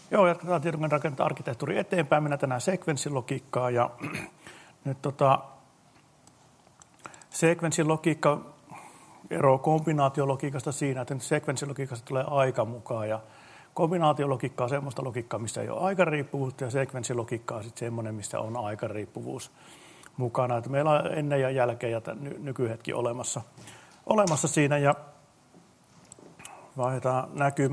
Joo, jatketaan tietokoneen arkkitehtuuri eteenpäin. Mennään tänään sekvenssilogiikkaan. Ja nyt sekvenssilogiikka eroaa kombinaatiologiikasta siinä, että nyt sekvenssilogiikasta tulee aika mukaan. Ja kombinaatiologiikka on semmoista logiikkaa, missä ei ole aikariippuvuutta, ja sekvenssilogiikka on sitten semmoinen, missä on aikariippuvuus mukana. Että meillä on ennen ja jälkeen ja nykyhetki olemassa siinä. Ja vaihdetaan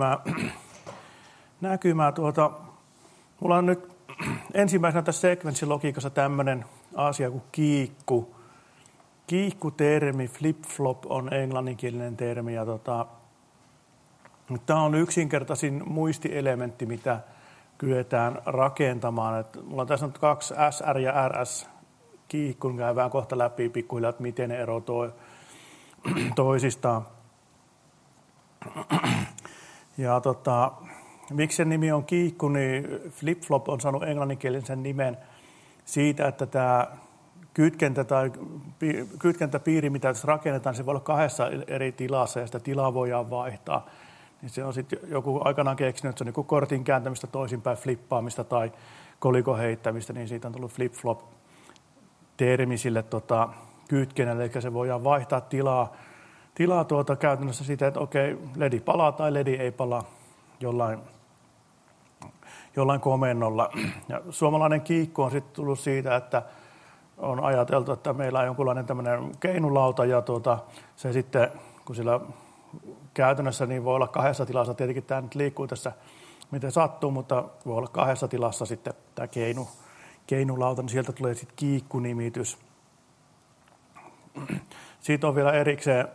näkymää. Mulla on nyt ensimmäisenä tässä sekvenssilogiikassa tämmöinen asia kuin kiikku. Kiikku-termi, flip-flop on englanninkielinen termi. Ja tämä on yksinkertaisin muistielementti, mitä kyetään rakentamaan. Mulla on tässä nyt 2 SR ja RS kiikkun, käydään kohta läpi pikkuhiljaa, että miten ne eroavat toisistaan. Ja miksi sen nimi on kiikku, niin flip-flop on saanut englanninkielisen nimen siitä, että tämä kytkentä tai kytkentäpiiri, mitä tässä rakennetaan, se voi olla 2 eri tilassa ja sitä tilaa voidaan vaihtaa. Niin se on sitten joku aikanaan keksinyt, että se on niin kortin kääntämistä toisinpäin, flippaamista tai kolikon heittämistä, niin siitä on tullut flip-flop-termi sille kytkennälle, eli se voidaan vaihtaa tilaa käytännössä sitä, että okei, ledi palaa tai ledi ei palaa jollain komennolla. Ja suomalainen kiikku on sitten tullut siitä, että on ajateltu, että meillä on jonkunlainen tämmöinen keinulauta ja se sitten, kun sillä käytännössä niin voi olla 2 tilassa, tietenkin tämä nyt liikkuu tässä miten sattuu, mutta voi olla 2 tilassa sitten tämä keinulauta, niin sieltä tulee sitten kiikku-nimitys. Siitä on vielä erikseen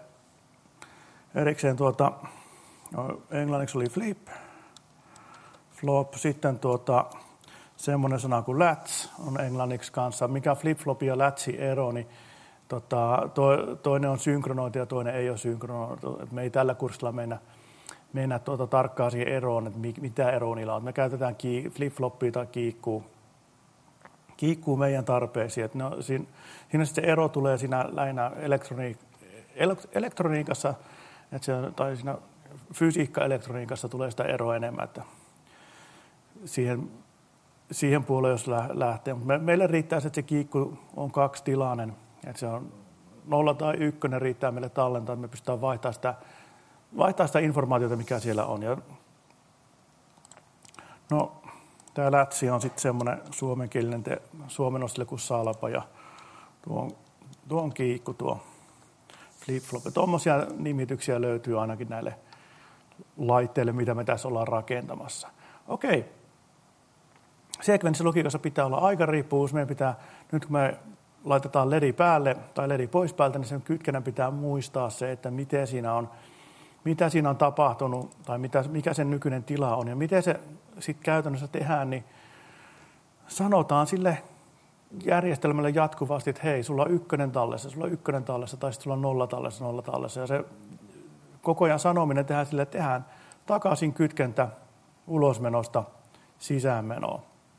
englanniksi oli flip, flop, sitten semmoinen sana kuin latch on englanniksi kanssa. Mikä flip-flop ja latchi ero, niin toinen on synkronointi ja toinen ei ole synkronointi. Me ei tällä kurssilla mennä tarkkaan siihen eroon, että mitä eroa niillä on. Me käytetään flip-floppia tai kiikkuu meidän tarpeisiin. Siinä se ero tulee siinä lähinnä elektroniikassa, tai siinä fysiikka-elektroniikassa tulee sitä eroa enemmän, että siihen puoleen, jos lähtee. Meille riittää se, että se kiikku on 2-tilainen, että se on 0 tai 1 riittää meille tallentaa, että me pystytään vaihtaa sitä informaatiota, mikä siellä on. Ja, tämä lätsi on sitten semmoinen suomenkielinen suomennos kuin salpa ja tuo on kiikku, tuo flip-flop. Tuommoisia nimityksiä löytyy ainakin näille laitteille, mitä me tässä ollaan rakentamassa. Okei. Sekvenssilogiikassa pitää olla aikariippuvuus. Meidän pitää, nyt kun me laitetaan ledi päälle tai ledi pois päältä, niin sen kytkennän pitää muistaa se, että mitä siinä on tapahtunut tai mikä sen nykyinen tila on ja miten se sitten käytännössä tehdään, niin sanotaan sille järjestelmälle jatkuvasti, että hei, sulla on 1 tallessa tai sitten sulla on 0 tallessa. Ja se koko ajan sanominen tehdään sille, että tehdään takaisin kytkentä ulosmenosta sisäänmenoon.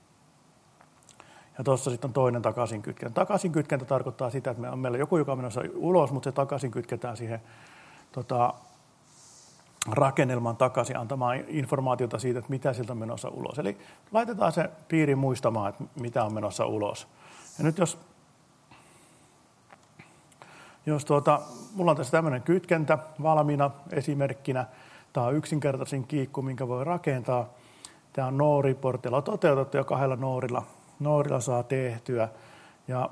Ja tuossa sitten on toinen takaisinkytkentä. Takaisinkytkentä tarkoittaa sitä, että meillä on joku, joka on menossa ulos, mutta se takaisin kytketään siihen rakennelman takaisin antamaan informaatiota siitä, että mitä siltä on menossa ulos. Eli laitetaan se piiri muistamaan, että mitä on menossa ulos. Ja nyt jos mulla on tässä tämmöinen kytkentä valmiina esimerkkinä, tämä on yksinkertaisin kiikku, minkä voi rakentaa. Tämä on nooriportilla toteutettu ja 2 noorilla saa tehtyä. Ja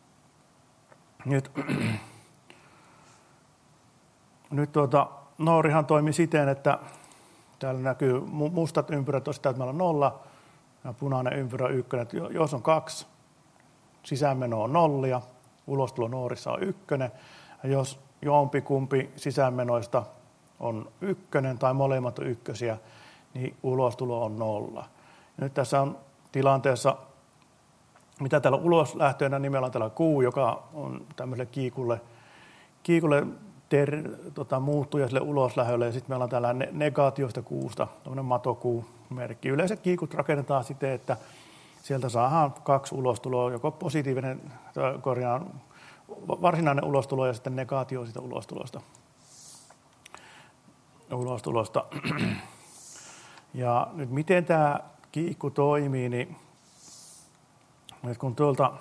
nyt noorihan toimii siten, että täällä näkyy mustat ympyrät, on sitä, että meillä on 0 ja punainen ympyrä 1. Jos on 2, sisäänmeno on 0 ja ulostulo noorissa on 1. Ja jos jompikumpi sisäänmenoista on 1 tai molemmat on 1, niin ulostulo on 0. Ja nyt tässä on tilanteessa, mitä täällä on uloslähtöönä, niin meillä on täällä kuu, joka on tämmöiselle kiikulle muuttuja sille uloslähölle, ja sitten meillä on täällä negaatiosta kuusta, tämmöinen matokuumerkki. Yleensä kiikut rakennetaan siten, että sieltä saadaan 2 ulostuloa, joko positiivinen, varsinainen ulostulo ja sitten negaatio siitä ulostulosta. Ja nyt miten tämä kiikku toimii, niin kun tuolta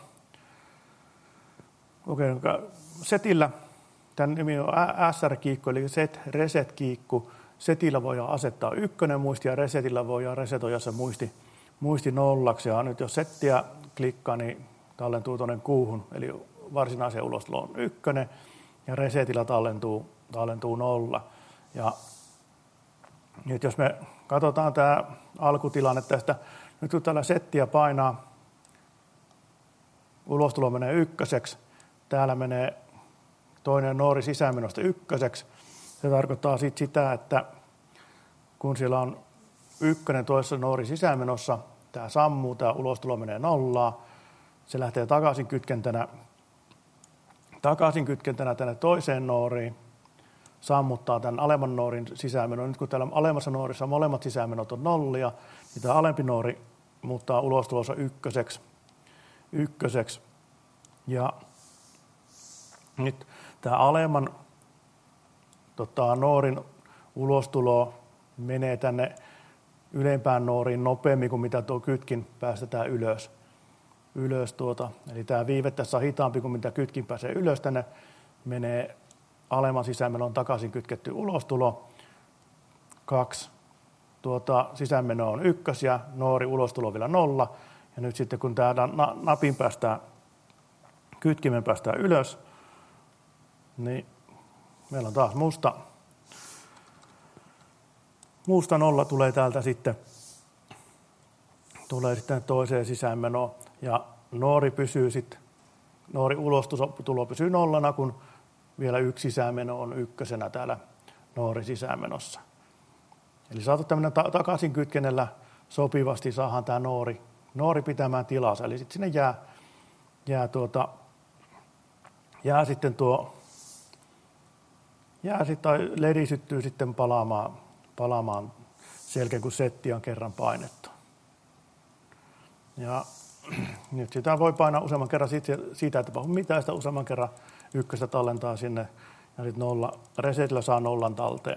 setillä, tämän nimi on SR-kiikku, eli set reset-kiikku. Setillä voidaan asettaa 1 muisti ja resetillä voidaan resetoida se muisti 0. Ja nyt jos settiä klikkaa, niin tallentuu tuonne kuuhun, eli varsinaiseen ulostuloon 1 ja resetillä tallentuu 0. Ja nyt jos me katsotaan tämä alkutilanne tästä, nyt kun tällä settiä painaa, ulostulo menee 1, täällä menee toinen noori sisäänmenosta 1. Se tarkoittaa sitä, että kun siellä on 1 toisessa noori sisäänmenossa, tämä sammuu, tämä ulostulo menee 0. Se lähtee takaisin kytkentänä tänne toiseen nooriin, sammuttaa tämän alemman noorin sisäänmenon. Nyt kun täällä alemmassa noorissa molemmat sisäänmenot on 0, niin tämä alempi noori muuttaa ulostulossa 1. Ja nyt tämä alemman noorin ulostulo menee tänne ylempään nooriin nopeammin kuin mitä tuo kytkin päästetään ylös. Eli tämä viive tässä on hitaampi kuin mitä kytkin pääsee ylös. Tänne menee alemman sisäänmenon takaisin kytketty ulostulo. 2 sisäänmeno on 1 ja noori ulostulo vielä 0. Ja nyt sitten kun tämä napin kytkimen päästään ylös, niin meillä on taas musta 0 tulee täältä sitten toiseen sisäänmenoon ja noori ulostulo pysyy 0, kun vielä 1 sisäänmeno on 1 täällä noori sisäänmenossa. Eli saatu tämmöinen takaisin kytkennellä sopivasti saadaan tämä noori pitämään tilansa. Eli sitten sinne jää sitten tai ledi syttyy sitten palaamaan selkeä, kun setti on kerran painettu. Ja nyt sitä voi painaa useamman kerran, siitä ei tapahdu mitään, sitä useamman kerran 1 tallentaa sinne ja sitten resetillä saa 0 talteen.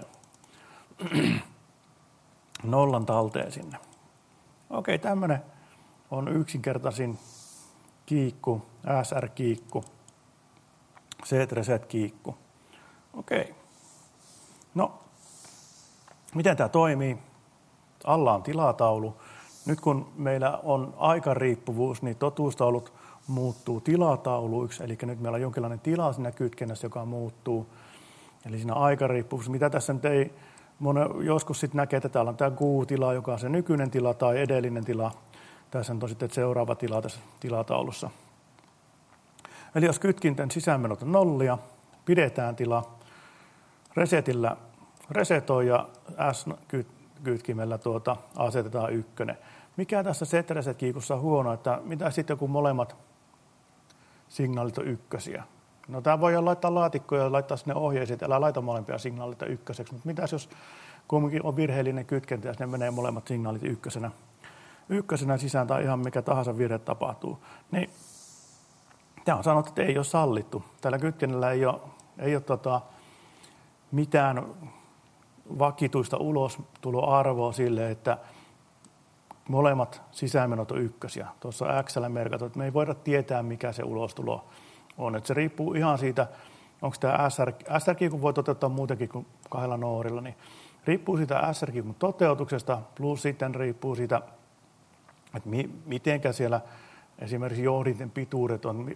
0 talteen sinne. Okei, tämmöinen on yksinkertaisin kiikku, SR-kiikku, set reset-kiikku. Okei. No, miten tämä toimii? Alla on tilataulu. Nyt kun meillä on aikariippuvuus, niin totuustaulut muuttuu tilatauluiksi, eli nyt meillä on jonkinlainen tila siinä kytkennässä, joka muuttuu. Eli siinä aikariippuvuus, mitä tässä nyt ei joskus sitten näkee, että täällä on tämä Q-tila, joka on se nykyinen tila tai edellinen tila. Tässä on sitten seuraava tila tässä tilataulussa. Eli jos kytkinten sisäänmenot on 0, pidetään tila, resetillä resetoi ja S-kytkimellä asetetaan 1. Mikä tässä set-reset-kiikussa on huono, että mitä sitten kun molemmat signaalit on 1? No tämä voi laittaa laatikkoja ja laittaa sinne ohjeisiin, että älä laita molempia signaalita 1. Mutta mitäs jos kumminkin on virheellinen kytkentä ja sinne menee molemmat signaalit 1 sisään tai ihan mikä tahansa virhe tapahtuu. Niin tämä on sanottu, että ei ole sallittu. Tällä kytkennällä ei ole mitään vakituista ulostuloarvoa sille, että molemmat sisäänmenot on 1. Tuossa X:llä merkattu, että me ei voida tietää, mikä se ulostulo on. Että se riippuu ihan siitä, onko tämä SR-kiikun voi toteuttaa muutenkin kuin 2 noorilla, niin riippuu siitä SR-kiikun toteutuksesta, plus sitten riippuu siitä, että mitenkä siellä esimerkiksi johdinten pituudet on,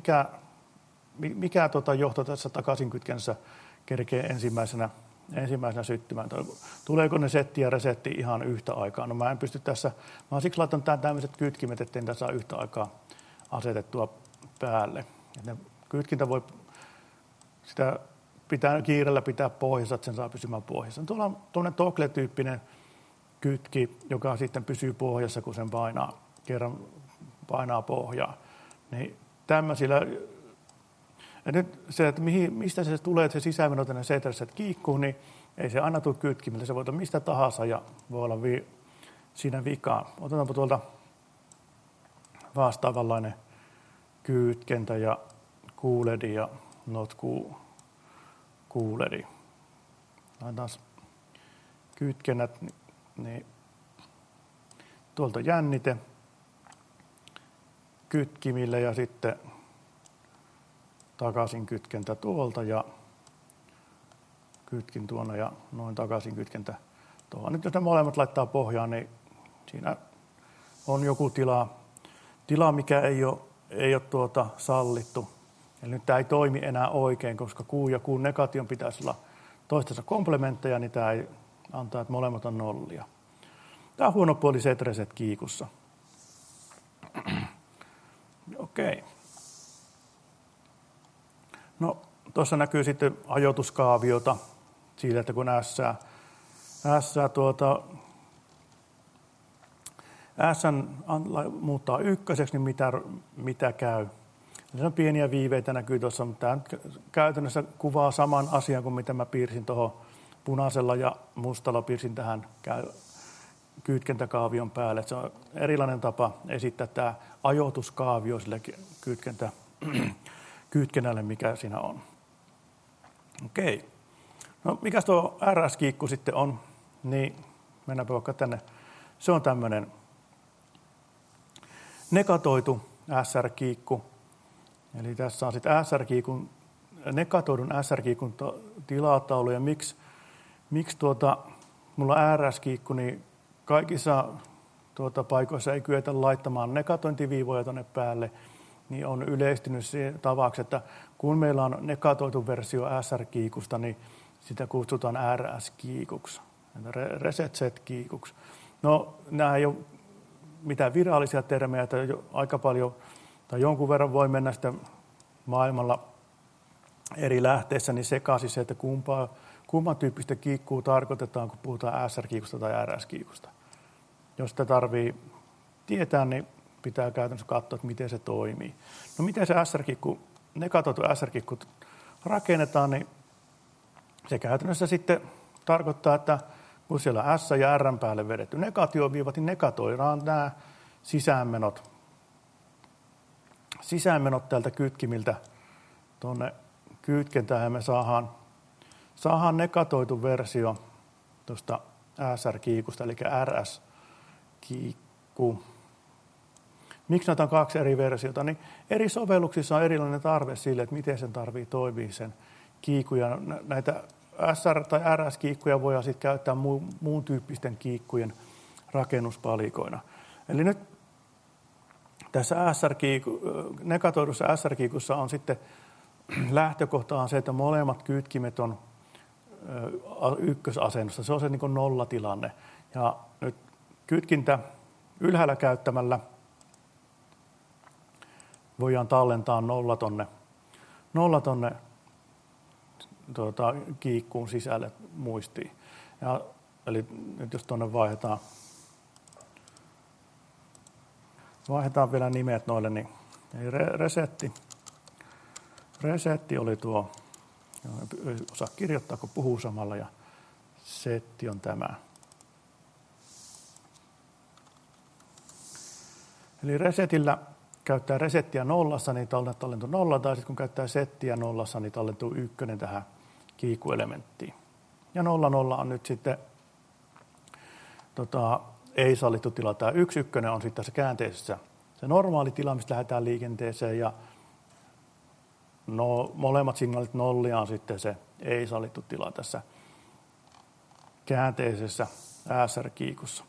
mikä johto tässä takaisinkytkennässä kerkee ensimmäisenä syttymään. Tuleeko ne setti ja resetti ihan yhtä aikaa? No mä en pysty tässä, mä oon siksi laittanut tämmöiset kytkimet, ettei niitä saa yhtä aikaa asetettua päälle. Ja kytkintä voi, sitä pitää kiireellä pitää pohjassa, että sen saa pysymään pohjassa. Tuolla on tuollainen toggle-tyyppinen kytki, joka sitten pysyy pohjassa, kun sen painaa pohjaa. Niin tämmöisillä. Ja nyt se, että mistä se tulee, että se sisäänmeno tänne set-reset kiikkuun, niin ei se aina tule kytkimiltä. Se voi olla mistä tahansa ja voi olla siinä vikaa. Otetaanpa tuolta vastaavanlainen kytkentä ja QLED ja not QLED. Laitetaan kytkennät, niin tuolta jännite kytkimille ja sitten takaisin kytkentä tuolta ja kytkin tuonne ja noin takaisin kytkentä tuohon. Nyt jos ne molemmat laittaa pohjaan, niin siinä on joku tila mikä ei ole sallittu. Eli nyt tämä ei toimi enää oikein, koska Q ja Q negation pitäisi olla toistensa komplementteja, niin tämä ei antaa, että molemmat on nollia. Tämä on huono puoli set reset kiikussa. Okei. No, tuossa näkyy sitten ajoituskaaviota siitä, että kun S muuttaa ykköseksi, niin mitä käy? Se on pieniä viiveitä näkyy tuossa, mutta tämä käytännössä kuvaa saman asian kuin mitä mä piirsin tuohon punaisella ja mustalla piirsin tähän kytkentäkaavion päälle. Se on erilainen tapa esittää tämä ajoituskaavio sille kytkennälle, mikä siinä on. Okei. No mikäs tuo RS-kiikku sitten on? Niin mennäänpä vaikka tänne. Se on tämmöinen negatoitu SR-kiikku. Eli tässä on sitten negatoidun SR-kiikun tilataulu. Ja miksi mulla on RS-kiikku, niin kaikissa paikoissa ei kyetä laittamaan negatointiviivoja tuonne päälle, niin on yleistynyt se tavaksi, että kun meillä on negatoitu versio SR-kiikusta, niin sitä kutsutaan RS-kiikuksi, reset set-kiikuksi. No, nämä ei ole mitään virallisia termejä, että aika paljon tai jonkun verran voi mennä sitten maailmalla eri lähteissä niin sekaisin se, että kumman tyyppistä kiikkuu tarkoitetaan, kun puhutaan SR-kiikusta tai RS-kiikusta. Jos sitä tarvitsee tietää, niin pitää käytännössä katsoa, että miten se toimii. No miten se SR-kiikku, negatoitu SR-kiikku rakennetaan, niin se käytännössä sitten tarkoittaa, että kun siellä on S ja R päälle vedetty negaatioviivat, niin negatoidaan nämä sisäänmenot täältä kytkimiltä tuonne kytkentään ja me saadaan negatoitu versio tuosta SR-kiikusta, eli RS-kiikku. Miksi näitä on kaksi eri versiota? Niin eri sovelluksissa on erilainen tarve sille, että miten sen tarvitsee toimia sen kiikkuja. Näitä SR- tai RS-kiikkuja voidaan sitten käyttää muun tyyppisten kiikkujen rakennuspalikoina. Eli nyt tässä negatoidussa SR-kiikussa on sitten lähtökohta on se, että molemmat kytkimet on ykkösasennossa. Se on se niin kuin nollatilanne. Ja nyt kytkintä ylhäällä käyttämällä voidaan tallentaa nolla tonne kiikkuun sisälle muistiin. Eli nyt jos tuonne vaihdetaan vielä nimet noille, niin resetti oli tuo, ei osaa kirjoittaa, kun puhuu samalla, ja setti on tämä. Eli resetillä käyttää resettiä nollassa, niin tallentuu nolla, tai sitten kun käyttää settiä nollassa, niin tallentuu ykkönen tähän kiikkuelementtiin. Ja 0,0 on nyt sitten ei sallittu tila. Tämä 1,1 on sitten tässä käänteisessä se normaali tila, mistä lähdetään liikenteeseen, ja molemmat signaalit nollia on sitten se ei sallittu tila tässä käänteisessä SR-kiikussa.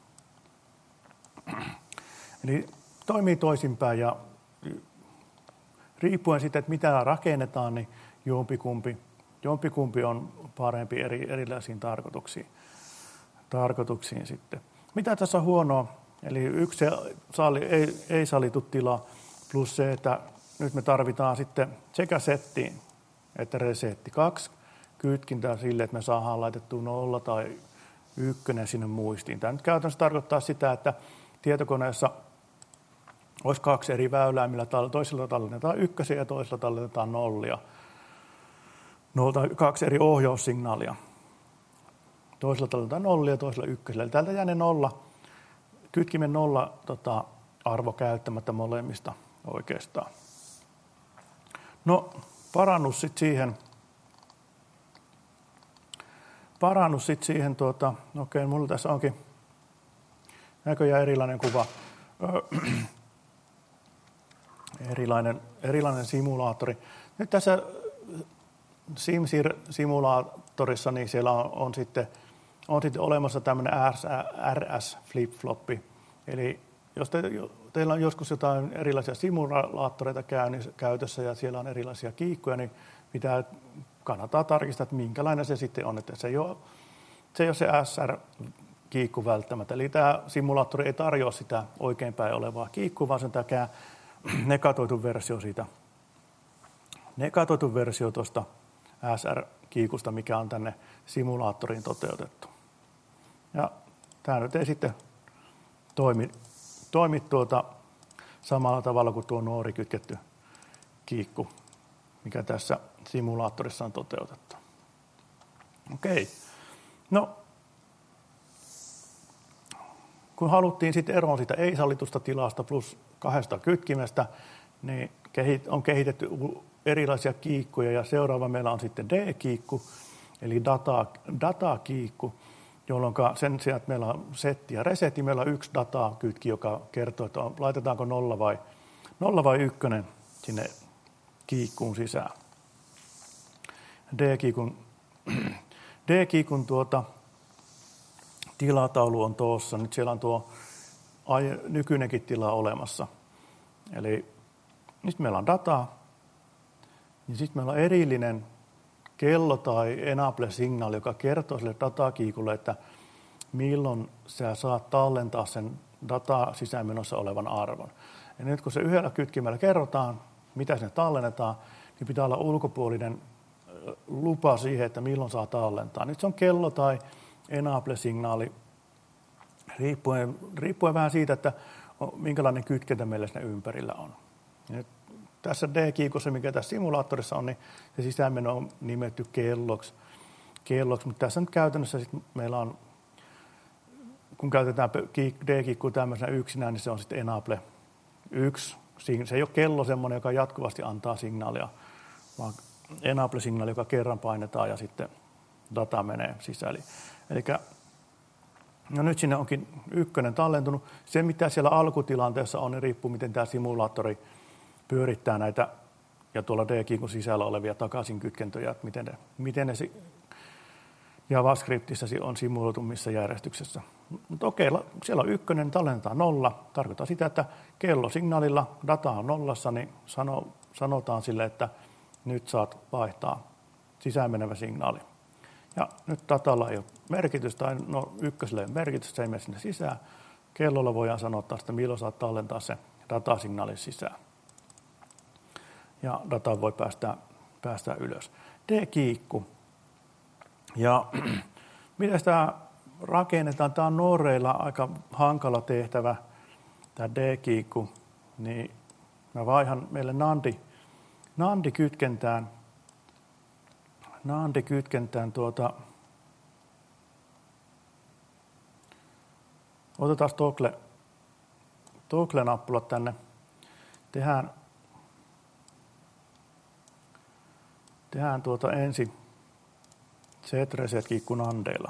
Eli toimii toisinpäin, ja riippuen siitä, että mitä rakennetaan, niin jompikumpi on parempi erilaisiin tarkoituksiin sitten. Mitä tässä on huonoa? Eli yksi ei sallittu tila plus se, että nyt me tarvitaan sitten sekä setti että resetti. 2 kytkintää sille, että me saadaan laitettua 0 tai 1 sinne muistiin. Tämä nyt käytännössä tarkoittaa sitä, että tietokoneessa olisi 2 eri väylää, millä toisella tallennetaan 1 ja toisella tallennetaan 0. 2 eri ohjaussignaalia. Toisella tallennetaan 0 ja toisella 1. Eli täältä jää ne 0, kytkimen 0 arvo käyttämättä molemmista oikeastaan. No, parannus sitten siihen, okei, mulla tässä onkin näköjään erilainen kuva. Erilainen simulaattori. Nyt tässä SimSir-simulaattorissa niin siellä on sitten olemassa tämmöinen RS flip-floppi. Eli jos teillä on joskus jotain erilaisia simulaattoreita käytössä ja siellä on erilaisia kiikkuja, niin kannattaa tarkistaa, että minkälainen se sitten on. Että se ei ole se SR-kiikku välttämättä. Eli tämä simulaattori ei tarjoa sitä oikeinpäin olevaa kiikkua, vaan sen tämä negatoitu versio tuosta SR-kiikusta, mikä on tänne simulaattoriin toteutettu. Ja tämä nyt ei sitten toimi samalla tavalla kuin tuo nuori kytketty kiikku, mikä tässä simulaattorissa on toteutettu. Okei. No, kun haluttiin sitten eroon siitä ei-sallitusta tilasta plus 2 kytkimestä, niin on kehitetty erilaisia kiikkuja ja seuraava meillä on sitten D-kiikku, eli datakiikku, jolloin sen sijaan, että meillä on setti ja resetti, meillä on yksi datakytki, joka kertoo, että laitetaanko 0 vai 1 sinne kiikkuun sisään. D-kiikun tilataulu on tuossa. Nyt siellä on tuo nykyinenkin tila olemassa. Eli nyt meillä on dataa, niin sitten meillä on erillinen kello tai enable-signaali, joka kertoo sille datakiikulle, että milloin sä saat tallentaa sen data sisäänmenossa olevan arvon. Ja nyt kun se yhdellä kytkimellä kerrotaan, mitä sinne tallennetaan, niin pitää olla ulkopuolinen lupa siihen, että milloin saa tallentaa. Nyt se on kello tai enable-signaali, riippuen vähän siitä, että minkälainen kytkentä meillä siinä ympärillä on. Ja nyt tässä D-kiikossa, mikä tässä simulaattorissa on, niin se sisäänmeno on nimetty kelloksi, mutta tässä nyt käytännössä sit meillä on, kun käytetään D-kiikkua tämmöisenä yksinään, niin se on sitten enable 1. Se ei ole kello semmoinen, joka jatkuvasti antaa signaalia, vaan enable-signaali, joka kerran painetaan ja sitten data menee sisään. Elikkä no nyt sinne onkin 1 tallentunut. Se, mitä siellä alkutilanteessa on, niin riippuu, miten tämä simulaattori pyörittää näitä ja tuolla D-kiikun sisällä olevia takaisinkytkentöjä, että miten ne JavaScriptissa on simuloitu missä järjestyksessä. Mutta okei, siellä on 1, tallennetaan 0. Tarkoittaa sitä, että kellosignaalilla data on 0, niin sanotaan sille, että nyt saat vaihtaa sisäänmenevä signaali. Ja nyt datalla ei ole merkitystä, tai 1 ei ole merkitystä, se ei mene sinne sisään. Kellolla voidaan sanoa taas, että milloin saat tallentaa se datasignaalin sisään. Ja data voi päästää ylös. D-kiikku. Ja miten tämä rakennetaan? Tämä on Nooreilla aika hankala tehtävä, tämä D-kiikku. Niin mä vaihan meille NAND-kytkentään. Otetaan toggle-nappulat tänne. Tehdään ensin set reset-kiikku NANDeilla.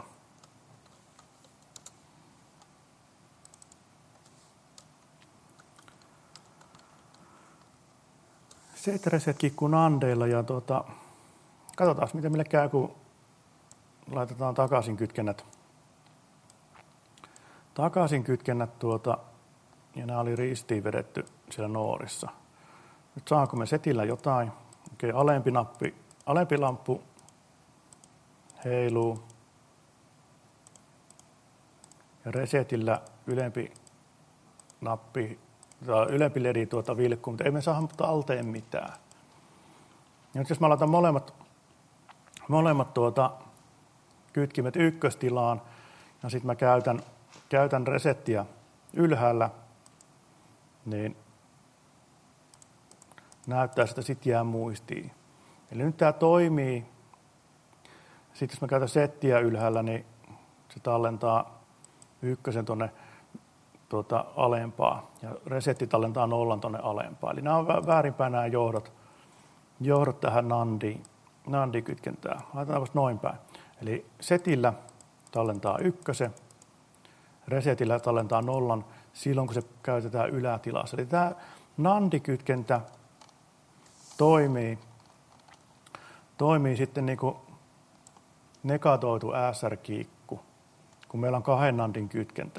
Set reset-kiikku NANDeilla ja katsotaan, miten meille käy, kun laitetaan takaisinkytkennät. Ja nämä oli ristiin vedetty siellä Noorissa. Nyt saanko me setillä jotain? Okei, alempi lamppu heiluu. Ja resetillä ylempi ledi vilkkuu, mutta ei me saada talteen mitään. Ja nyt jos mä laitan molemmat kytkimet ykköstilaan ja sitten mä käytän resettiä ylhäällä, niin näyttää, että sitten jää muistiin. Eli nyt tämä toimii. Sitten jos mä käytän settiä ylhäällä, niin se tallentaa 1 tuonne alempaa ja resetti tallentaa 0 tuonne alempaan. Eli nämä on väärinpäin nämä johdot tähän NAND-kytkentään. Laitetaan vasta noin päin. Eli setillä tallentaa 1, resetillä tallentaa nollan silloin, kun se käytetään ylätilassa. Eli tämä NAND-kytkentä toimii sitten niin kuin negatoitu SR-kiikku, kun meillä on 2 NANDin kytkentä.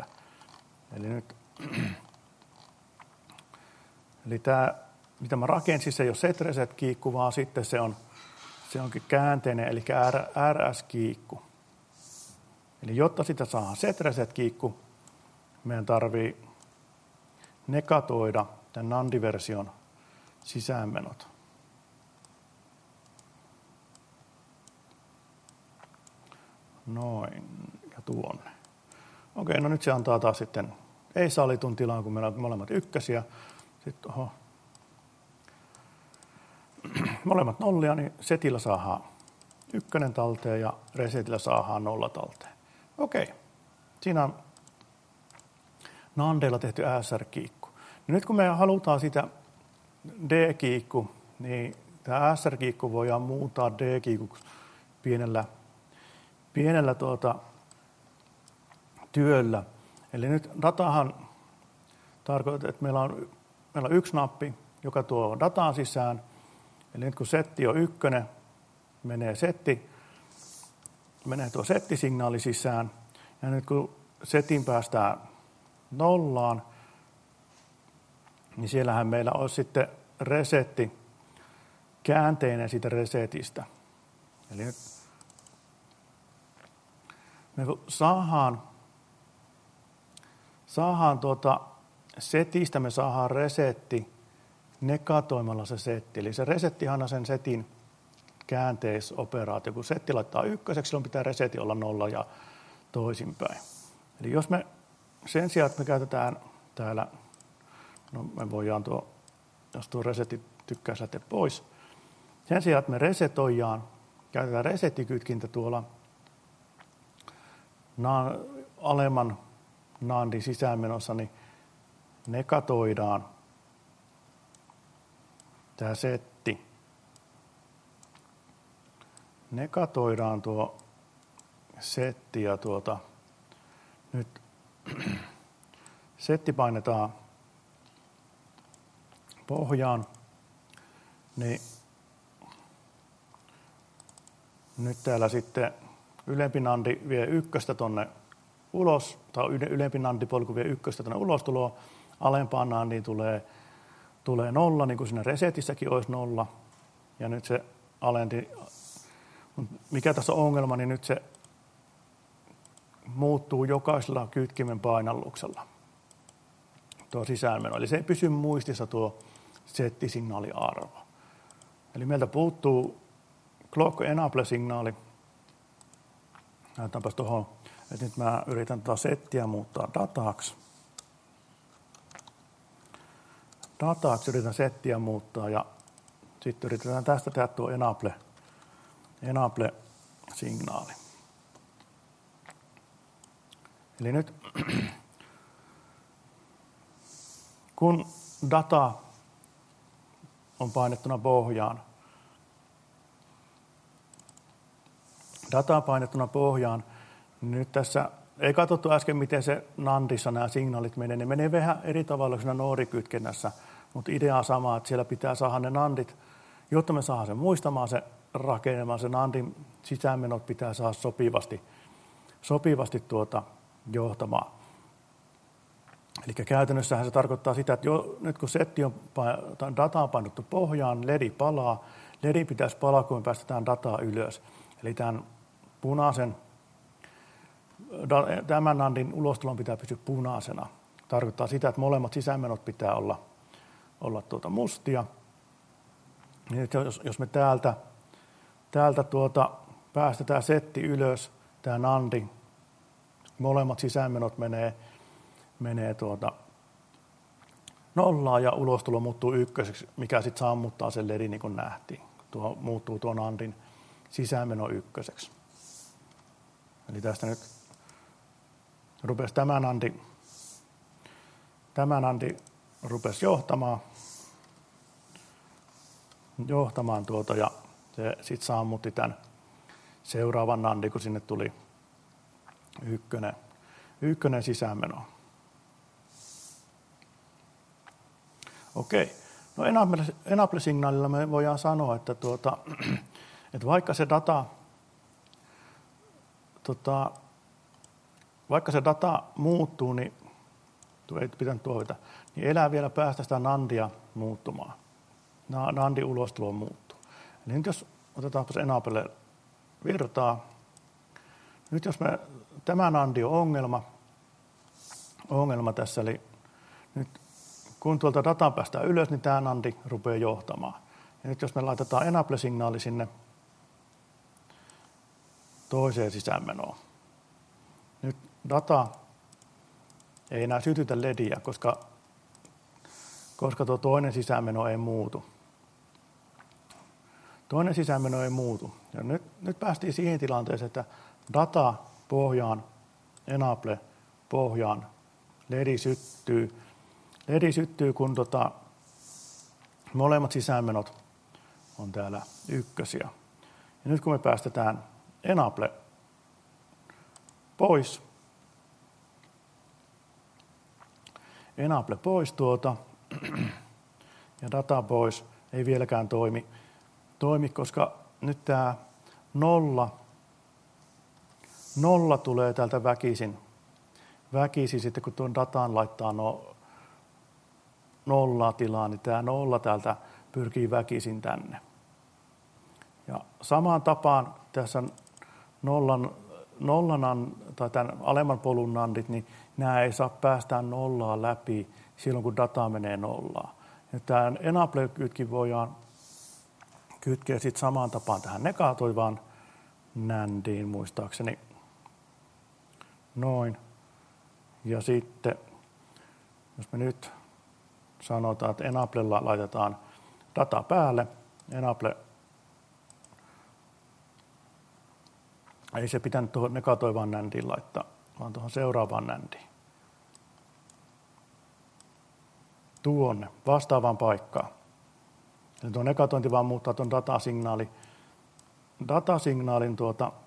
Eli tämä, mitä mä rakensin, se ei ole set-reset-kiikku, vaan sitten se onkin käänteinen, eli RS-kiikku. Eli jotta sitä saadaan set-reset-kiikku, meidän tarvii negatoida tämän NAND-version sisäänmenot. Noin, ja tuonne. Okei, no nyt se antaa taas sitten ei-sallitun tilan, kun meillä on molemmat ykkösiä. Sitten molemmat nollia, niin setillä saadaan 1 talteen ja resetillä saadaan 0 talteen. Okei, siinä on NANDilla tehty SR-kiikku. Ja nyt kun me halutaan sitä D-kiikku, niin tämä SR-kiikku voidaan muuttaa D-kiikuksi pienellä työllä. Eli nyt datahan tarkoittaa, että meillä on 1 nappi, joka tuo dataan sisään. Eli nyt kun setti on 1, menee tuo settisignaali sisään. Ja nyt kun setin päästään 0, niin siellähän meillä on sitten resetti käänteinen siitä resetistä. Eli nyt me saadaan setistä me saadaan resetti negatoimalla se setti. Eli se resettihan on sen setin käänteisoperaatio. Kun setti laittaa 1, silloin pitää resetti olla 0 ja toisinpäin. Eli jos me sen sijaan, että me käytetään täällä, no me voidaan jos tuo resetti tykkäisi lähteä pois. Sen sijaan, että me resetoidaan, käytetään resettikytkintä tuolla alemman NANDin sisäänmenossa, niin negatoidaan tämä setti. Negatoidaan tuo setti ja nyt setti painetaan pohjaan, niin nyt täällä sitten ylempi nandi vie 1 tonne ulos, tai ylempi nandipolku vie 1 tonne ulostuloon, alempaan nandiin tulee 0, niin kuin siinä resetissäkin olisi 0, ja nyt se alenti, mikä tässä on ongelma, niin nyt se muuttuu jokaisella kytkimen painalluksella tuo sisäänmeno. Eli se ei pysy muistissa tuo settisignaaliarvo. Eli meiltä puuttuu clock enable-signaali. Näytäänpäs tuohon, että nyt mä yritän tätä settiä muuttaa dataksi. Yritän settiä muuttaa ja sitten yritetään tästä tehdä tuo enable-signaali. Eli nyt kun data on painettuna pohjaan, niin nyt tässä ei katsottu äsken, miten se NANDissa nämä signaalit menee. Ne menee vähän eri tavalla kuin siinä NOR-kytkennässä, mutta idea on sama, että siellä pitää saada ne NANDit, jotta me saadaan sen muistamaan se rakennelma, se NANDin sisäänmenot pitää saada sopivasti johtamaan. Eli käytännössähän se tarkoittaa sitä, että nyt kun data on painettu pohjaan, LED palaa. LED pitäisi palaa, kun me päästetään dataa ylös. Eli tämän NANDin ulostulon pitää pysyä punaisena. Tarkoittaa sitä, että molemmat sisäänmenot pitää olla mustia. Ja nyt jos me täältä päästetään setti ylös, tämä NANDi, molemmat sisäänmenot menee 0 ja ulostulo muuttuu 1, mikä sitten sammuttaa sen LEDin, niin kuin nähtiin. Muuttuu tuo NANDin sisäänmeno 1. Eli tästä nyt rupesi tämä NANDi rupesi johtamaan ja se sitten sammutti tämän seuraavan NANDin, kun sinne tuli 1. ykkönen sisäänmeno. Okei. No enable-signaalilla me voidaan sanoa, että, että vaikka se data muuttuu, niin ei pitänyt tuohita, niin elää vielä päästä sitä NANDia muuttumaan. NANDin ulostulo muuttuu. Eli nyt jos otetaanpa enable virtaa, nyt jos tämä NAND on ongelma tässä, eli nyt kun tuolta datan päästään ylös, niin tämä NAND rupeaa johtamaan. Ja nyt jos me laitetaan enable-signaali sinne toiseen sisäänmenoon, nyt data ei enää sytytä LEDiä, koska tuo toinen sisäänmeno ei muutu. Toinen sisäänmeno ei muutu. Ja nyt päästiin siihen tilanteeseen, että data pohjaan, enable pohjaan, LED syttyy, kun molemmat sisäänmenot on täällä ykkösiä. Ja nyt kun me päästetään enable pois ja data pois, ei vieläkään toimi, koska nyt tämä nolla tulee täältä väkisin sitten, kun tuon dataan laittaa nollaa tilaan, niin tämä nolla täältä pyrkii väkisin tänne. Ja samaan tapaan tässä nollan tai tämän alemman polun nandit, niin nämä ei saa päästää nollaa läpi silloin, kun data menee nollaan. Ja tämä enable-kytkin voidaan kytkeä sitten samaan tapaan tähän negatoivaan NANDiin muistaakseni. Noin. Ja sitten, jos me nyt sanotaan, että enablella laitetaan data päälle, enable ei se pitänyt tuohon negatoivaan NANDiin laittaa, vaan tuohon seuraavaan NANDiin. Tuonne, vastaavaan paikkaan. Eli tuo negatointi vaan muuttaa tuon datasignaalin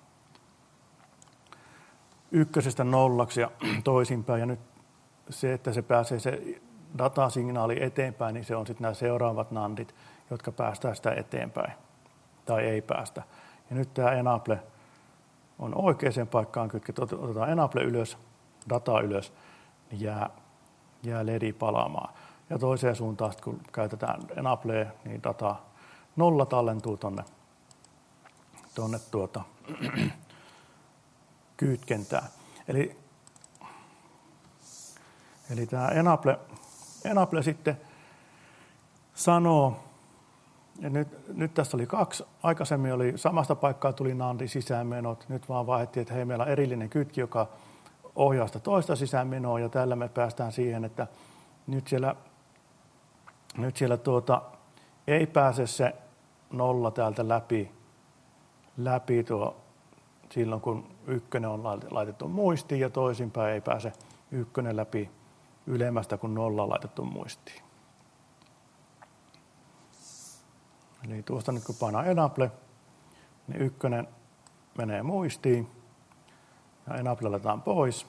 ykkösestä nollaksi ja toisinpäin. Ja nyt se, että se pääsee se datasignaali eteenpäin, niin se on sitten nämä seuraavat NANDit, jotka päästään sitä eteenpäin tai ei päästä. Ja nyt tämä enable on oikeaan paikkaan kytketty. Otetaan enable ylös, data ylös, niin jää LED palaamaan. Ja toiseen suuntaan, kun käytetään enablea, niin data nolla tallentuu tuonne kytkentään. Eli tämä enable sitten sanoo, ja nyt tässä oli kaksi, aikaisemmin oli samasta paikkaa tuli NANDin sisäänmenot, nyt vaan vaihdettiin, että hei, meillä on erillinen kytki, joka ohjaa sitä toista sisäänmenoa, ja tällä me päästään siihen, että nyt siellä ei pääse se nolla täältä läpi silloin, kun ykkönen on laitettu muistiin, ja toisinpäin ei pääse ykkönen läpi ylemmästä, kun nolla on laitettu muistiin. Eli tuosta nyt kun painaa enable, niin ykkönen menee muistiin, ja enable laitetaan pois.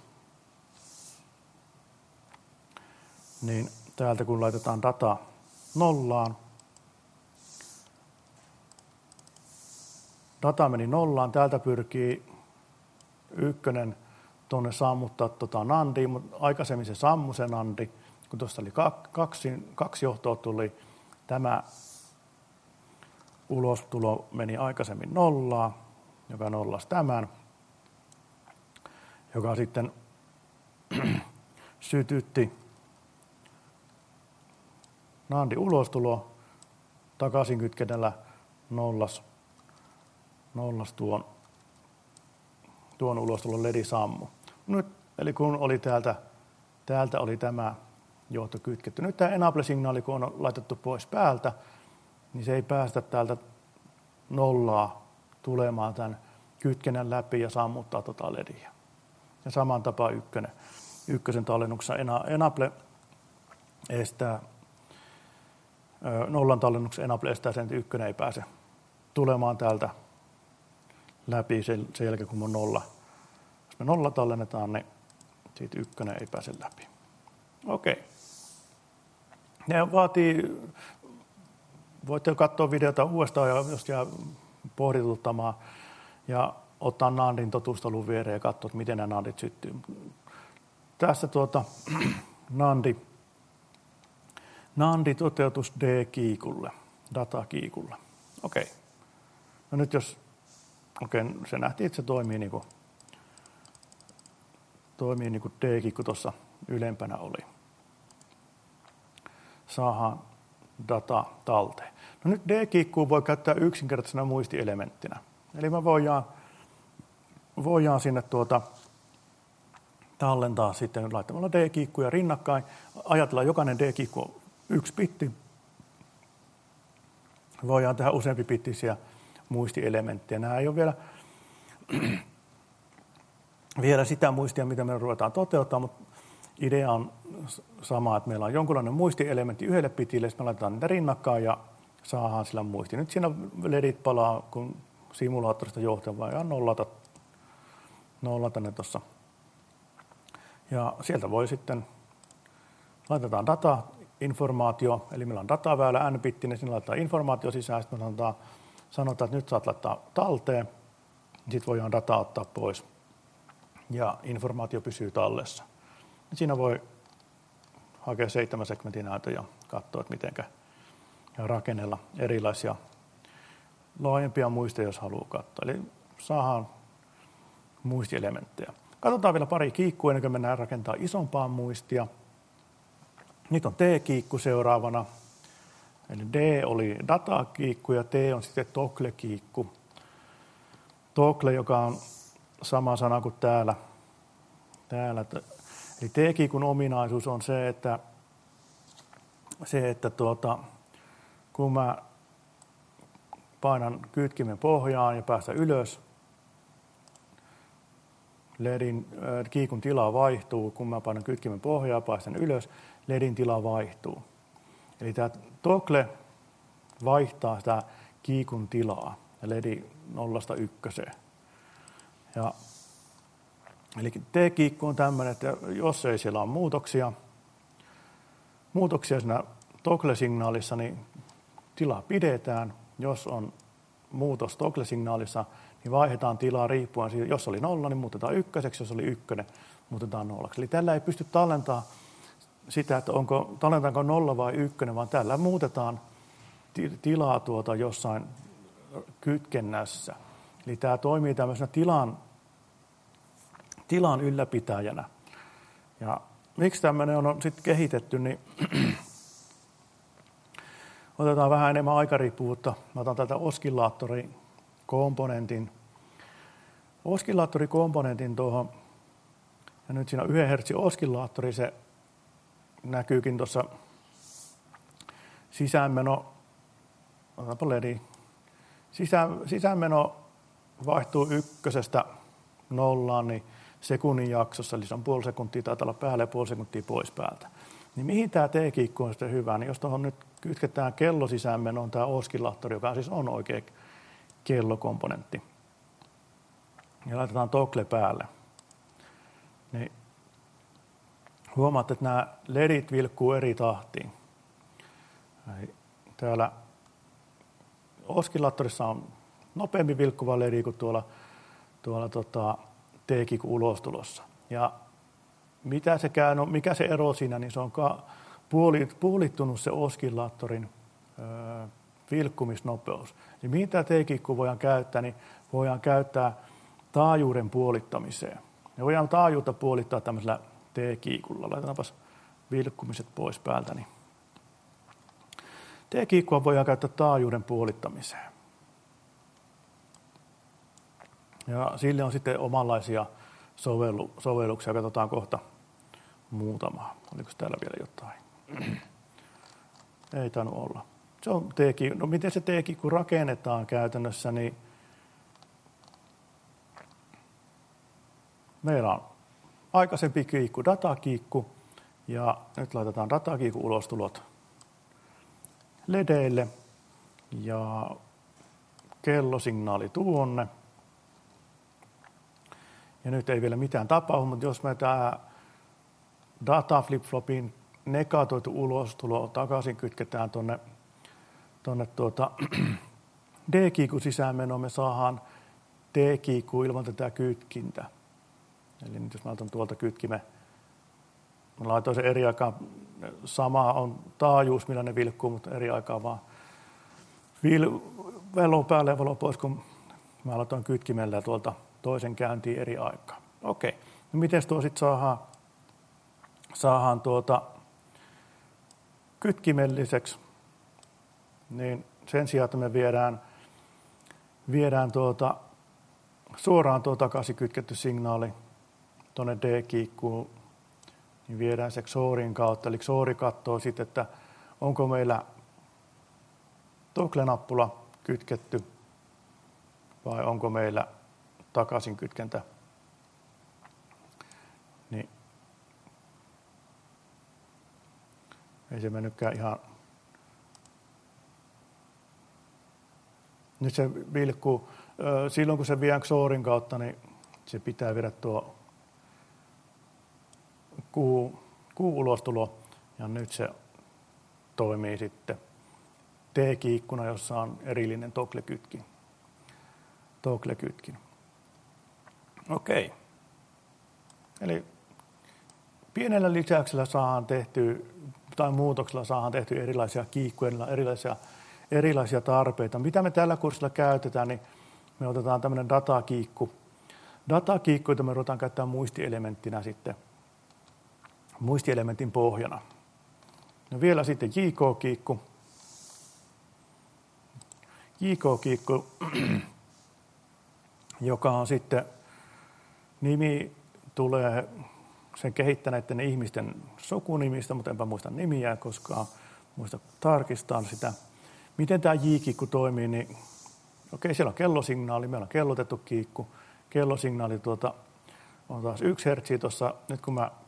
Niin täältä kun laitetaan data nollaan, data meni nollaan, täältä pyrkii ykkönen tuonne sammuttaa NANDiin, mutta aikaisemmin se sammui se NAND, kun tuosta oli kaksi johtoa tuli, tämä ulostulo meni aikaisemmin nollaan, joka nollasi tämän, joka sitten sytytti NANDin ulostulo takaisin kytkennällä nollas tuon ulostulon LED sammu. Nyt, eli kun oli täältä oli tämä johto kytketty. Nyt tämä enable-signaali, kun on laitettu pois päältä, niin se ei päästä täältä nollaa tulemaan tämän kytkennän läpi ja sammuttaa LEDiä. Ja saman tapaan ykkösen tallennuksessa enable estää, nollan tallennuksessa enable estää sen, että ykkönen ei pääse tulemaan täältä läpi sen jälkeen, kun on nolla. Jos me nolla tallennetaan, niin Siitä 1 ei pääse läpi. Okei. Ne vaatii, voitte katsoa videota uudestaan, jos jää pohdituttamaan, ja ottaa NANDin totuustelun viereen ja katsoa, miten nämä NANDit syttyy. Tässä NANDi toteutus D-kiikulle, datakiikulle. Okei. No nyt jos se nähtiin, että se toimii niin kuin D-kiikku tuossa ylempänä oli. Saadaan data talteen. No nyt D-kiikkua voi käyttää yksinkertaisena muistielementtinä. Eli me voidaan sinne tallentaa sitten laittamalla D-kiikkuja rinnakkain. Ajatellaan, jokainen D-kiikku on 1 bitti. Voidaan tehdä useampi bittisiä muistielementtejä. Nämä ei ole vielä sitä muistia, mitä me ruvetaan toteuttamaan, mutta idea on sama, että meillä on jonkunlainen muistielementti 1 bitille, sitten me laitetaan niitä rinnakkain ja saadaan sillä muisti. Nyt siinä ledit palaa, kun simulaattorista johtaa, vai nollata ne tuossa. Ja sieltä voi sitten, laitetaan data-informaatio, eli meillä on dataväylä n-bittinen, siinä laitetaan informaatio sisään, sitten me sanotaan, että nyt saat laittaa talteen, sitten voidaan data ottaa pois ja informaatio pysyy tallessa. Siinä voi hakea 7 segmentin näytön ja katsoa, että mitenkä ja rakennella erilaisia laajempia muisteja, jos haluaa katsoa. Eli saadaan muistielementtejä. Katsotaan vielä pari kiikkua, ennen kuin mennään rakentaa isompaa muistia. Nyt on T-kiikku seuraavana. Eli D oli datakiikku ja T on sitten Toggle-kiikku. Toggle, joka on sama sana kuin täällä. Eli T-kiikun ominaisuus on se, että kun mä painan kytkimen pohjaan ja päästä ylös, kiikun tila vaihtuu. Kun mä painan kytkimen pohjaan ja päästän ylös, ledin tila vaihtuu. Eli tämä toggle vaihtaa sitä kiikun tilaa ja ledi 0–1. Eli T-kiikku on tämmöinen, että jos ei siellä ole muutoksia siinä toggle-signaalissa, niin tila pidetään. Jos on muutos toggle-signaalissa, niin vaihdetaan tilaa riippuen siitä. Jos oli 0, niin muutetaan 1, jos oli 1, muutetaan 0. Eli tällä ei pysty tallentamaan sitä, että tallentaanko 0 vai 1, vaan tällä muutetaan tilaa jossain kytkennässä. Eli tämä toimii tämmöisenä tilan ylläpitäjänä. Ja miksi tämmöinen on sitten kehitetty, niin otetaan vähän enemmän aikariippuvuutta. Mä otan täältä oskillaattorikomponentin tuohon. Ja nyt siinä on 1 Hz oskillaattori, se näkyykin tuossa sisäänmeno. Otetaanpa ledi. Sisäänmeno vaihtuu 1:stä 0, niin sekunnin jaksossa, eli se on puoli sekuntia, taitaa olla päälle ja puoli sekuntia pois päältä. Niin mihin tämä T-kiikku on sitten hyvä? Niin jos tuohon nyt kytketään kello sisäänmenoon tämä oskillaattori, joka siis on oikea kellokomponentti, ja laitetaan toggle päälle, niin huomaatte, että nämä ledit vilkkuu eri tahtiin. Täällä oskillaattorissa on nopeampi vilkkuva ledi kuin tuolla T-kiikun ulostulossa. Ja mikä se ero siinä, niin se on puolittunut se oskillaattorin vilkkumisnopeus. Eli mihin tämä T-kiikku voidaan käyttää, niin voidaan käyttää taajuuden puolittamiseen. Ja voidaan taajuutta puolittaa tämmöisellä T-kiikulla. Laitetaanpas vilkkumiset pois päältä. Niin T-kiikkua voidaan käyttää taajuuden puolittamiseen. Ja sille on sitten omanlaisia sovelluksia. Katsotaan kohta muutama. Oliko täällä vielä jotain? Ei tainnut olla. Se on T-kiikku. No miten se T-kiikku rakennetaan käytännössä, niin meillä on aikaisempi kiikku, datakiikku, ja nyt laitetaan datakiikun ulostulot ledeille ja kellosignaali tuonne. Ja nyt ei vielä mitään tapahdu, mutta jos me tämä data flip-flopin negatoitu ulostulo takaisin kytketään tuonne D-kiikun sisäänmenoon, me saadaan D-kiikku ilman tätä kytkintä. Eli nyt jos mä otan tuolta kytkimen, mä laitoin sen eri aikaan, sama on taajuus, millä ne vilkkuu, mutta eri aikaa vaan valo päälle ja valo pois, kun mä laitoin kytkimellä tuolta toisen käyntiin eri aikaa. Okei, no miten tuo sitten saadaan kytkimelliseksi, niin sen sijaan, että me viedään suoraan tuo takaisin kytketty signaali tuonne D-kiikkuun, niin viedään se XORin kautta. Eli XOR katsoo sitten, että onko meillä toggle-nappula kytketty vai onko meillä takaisin kytkentä. Niin ei se mennytkään ihan. Nyt se vilkkuu. Silloin kun se vie XORin kautta, niin se pitää viedä tuo Q-ulostulo. Ja nyt se toimii sitten T-kiikkuna, jossa on erillinen toggle-kytkin. Okei. Eli pienellä lisäyksellä saadaan tehty, tai muutoksella saadaan tehty erilaisia kiikkuja, erilaisia tarpeita. Mitä me tällä kurssilla käytetään, niin me otetaan tämmöinen datakiikku. Datakiikku, jota me ruvetaan käyttämään muistielementtinä sitten, muistielementin pohjana. No vielä sitten JK-kiikku. JK-kiikku, joka on sitten, nimi tulee sen kehittäneiden ihmisten sukunimistä, mutta enpä muista nimiä koskaan, muista tarkistaa sitä. Miten tämä J-kiikku toimii, niin okei, siellä on kellosignaali, meillä on kellotettu kiikku. Kellosignaali on taas 1 hertsi tuossa. Nyt kun mä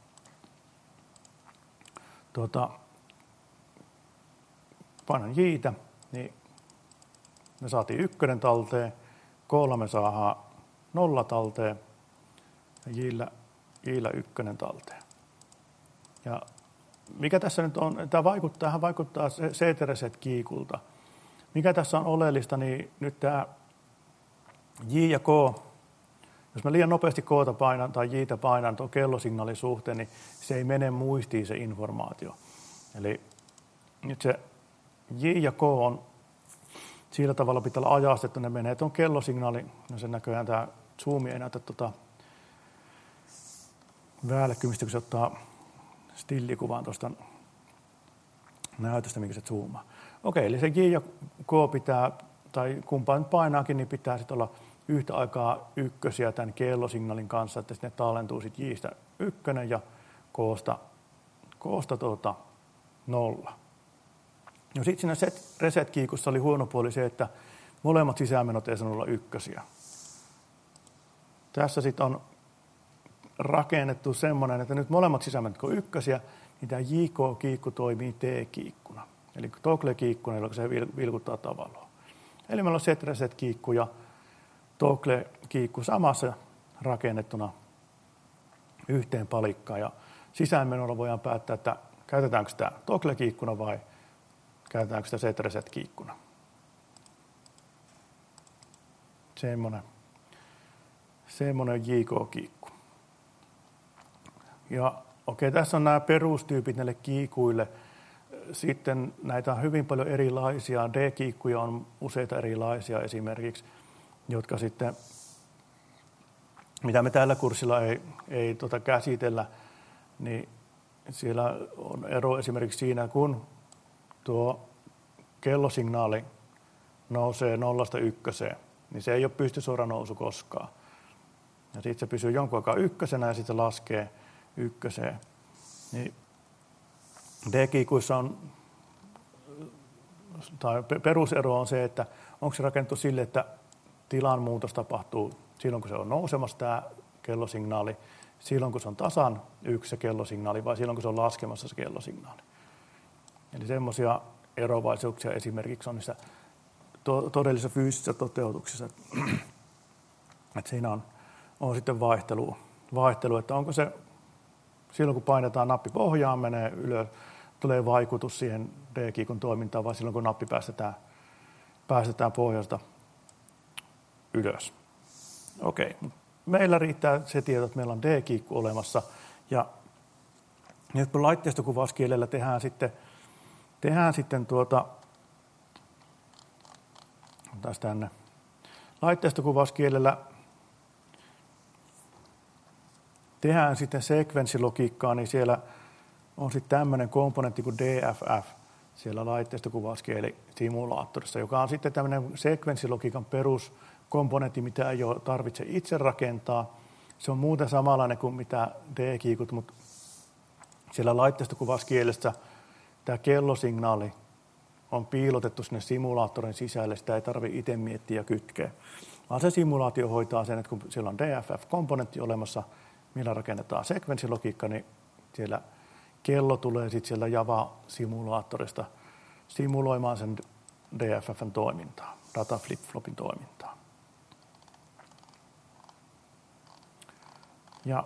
painan J:tä, niin me saatiin 1 talteen, K:lla me saadaan 0 talteen ja J:llä 1 talteen. Ja mikä tässä nyt on, tämä vaikuttaa CT-reset-kiikulta. Mikä tässä on oleellista, niin nyt tämä J ja K, jos mä liian nopeasti K:ta painan tai J:tä painan tuon kellosignaalin suhteen, niin se ei mene muistiin se informaatio. Eli nyt se J ja K on sillä tavalla pitää olla ajastettu, ne menee tuon kellosignaali, no sen näköjään tämä zoomi ei näytä välkkymistä, kun se ottaa stillikuvan tuosta näytöstä, mikä se zoomaa. Okei, eli se J ja K pitää, tai kumpaan nyt painaakin, niin pitää sitten olla yhtä aikaa ykkösiä tämän kellosignaalin kanssa, että sitten ne tallentuu sitten J:stä 1 ja K:sta 0. No sitten siinä reset-kiikussa oli huono puoli se, että molemmat sisäänmenot ei saanut olla ykkösiä. Tässä sitten on rakennettu semmoinen, että nyt molemmat sisäänmenot on ykkösiä, niin tämä JK-kiikku toimii T-kiikkuna. Eli toggle-kiikkuna, jolloin se vilkuttaa tavallaan. Eli meillä on set-reset-kiikku ja toggle-kiikku samassa rakennettuna yhteen palikkaan. Ja sisäänmenolla voidaan päättää, että käytetäänkö sitä toggle-kiikkuna vai käytetäänkö sitä set-reset-kiikkuna. Semmoinen JK-kiikku. Ja okei, tässä on nämä perustyypit näille kiikuille. Sitten näitä on hyvin paljon erilaisia. D-kiikkuja on useita erilaisia esimerkiksi, jotka sitten, mitä me tällä kurssilla ei käsitellä, niin siellä on ero esimerkiksi siinä, kun tuo kellosignaali nousee 0–1, niin se ei ole pystysuora nousu koskaan. Ja sitten se pysyy jonkun aikaa 1 ja sitten se laskee 1. Niin D-kiikuissa on, tai perusero on se, että onko se rakennettu sille, että tilan muutos tapahtuu silloin, kun se on nousemassa tämä kellosignaali, silloin, kun se on tasan 1 se kellosignaali, vai silloin, kun se on laskemassa se kellosignaali. Eli semmoisia eroavaisuuksia esimerkiksi on niissä todellisissa fyysisissä toteutuksissa. Että siinä on sitten vaihtelu, että onko se silloin kun painetaan nappi pohjaan, menee ylös, tulee vaikutus siihen D-kiikun toimintaan, vai silloin kun nappi päästetään pohjasta ylös. Okei, meillä riittää se tieto, että meillä on D-kiikku olemassa, ja nyt kun laitteistokuvauskielellä tehdään sitten tänne. Laitteistokuvauskielellä tehdään sitten sekvenssilogiikkaa, niin siellä on sitten tämmöinen komponentti kuin DFF siellä laitteistokuvauskielisimulaattorissa, joka on sitten tämmöinen sekvenssilogiikan peruskomponentti, mitä ei ole tarvitse itse rakentaa. Se on muuten samanlainen kuin mitä D-kiikut, mutta siellä laitteistokuvauskielessä tämä kellosignaali on piilotettu sinne simulaattorin sisälle, sitä ei tarvitse itse miettiä ja kytkeä. Vaan se simulaatio hoitaa sen, että kun siellä on DFF-komponentti olemassa, millä rakennetaan sekvenssilogiikka, niin siellä kello tulee sitten sieltä Java-simulaattorista simuloimaan sen DFFn toimintaa, data flip-flopin toimintaa. Ja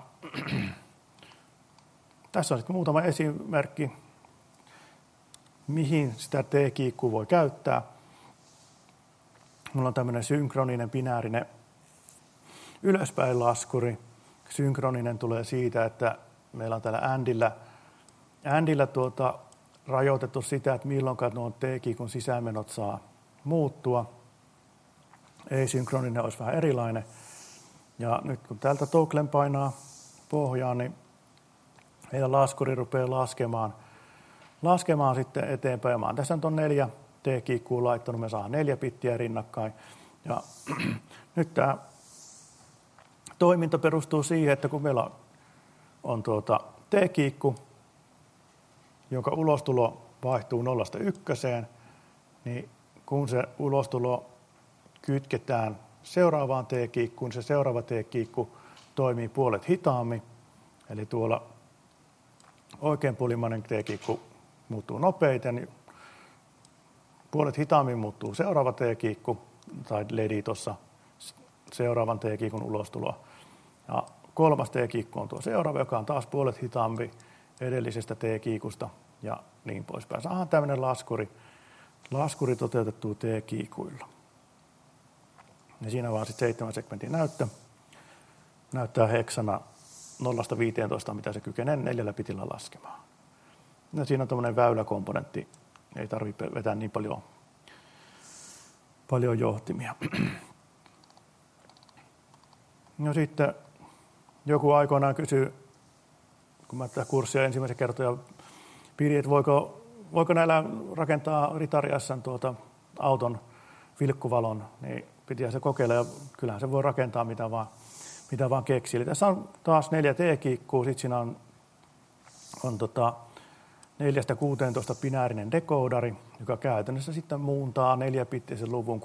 tässä on sitten muutama esimerkki, mihin sitä T-kiikkua voi käyttää. Mulla on tämmöinen synkroninen binäärinen ylöspäin laskuri. Synkroninen tulee siitä, että meillä on täällä ANDillä rajoitettu sitä, että milloin nuo T-kiikun sisämenot saa muuttua. Ei-synkroninen olisi vähän erilainen. Ja nyt kun täältä togglen painaa pohjaan, niin meidän laskuri rupeaa laskemaan sitten eteenpäin. Mä oon tässä on 4 T-kiikkua laittanut, me saadaan 4 bittiä rinnakkain. Ja nyt tämä toiminta perustuu siihen, että kun meillä on T-kiikku, jonka ulostulo vaihtuu 0–1, niin kun se ulostulo kytketään seuraavaan T-kiikkuun, se seuraava T-kiikku toimii puolet hitaammin. Eli tuolla oikeanpuolimainen T-kiikku muuttuu nopeiten, puolet hitaammin muuttuu seuraava T-kiikku tai ledi tuossa seuraavan T-kiikun ulostulo. Ja kolmas T-kiikku on tuo seuraava, joka on taas puolet hitaampi edellisestä T-kiikusta ja niin poispäin. Saadaan tämmöinen laskuri toteutettua T-kiikuilla. Ja siinä vaan sitten 7 segmentin näyttö. Näyttää heksana 0–15, mitä se kykenee 4 bitillä laskemaan. Ja siinä on tämmöinen väyläkomponentti. Ei tarvitse vetää niin paljon johtimia. No sitten joku aikoinaan kysyi, kun mä tätä kurssia ensimmäisen kertoja pidin, että voiko näillä rakentaa Ritari S:n auton vilkkuvalon, niin pitihän se kokeilla ja kyllähän se voi rakentaa mitä vaan keksii. Eli tässä on taas 4 T-kiikkuu, sitten siinä on 4–16 binäärinen dekoodari, joka käytännössä sitten muuntaa 4-bittisen luvun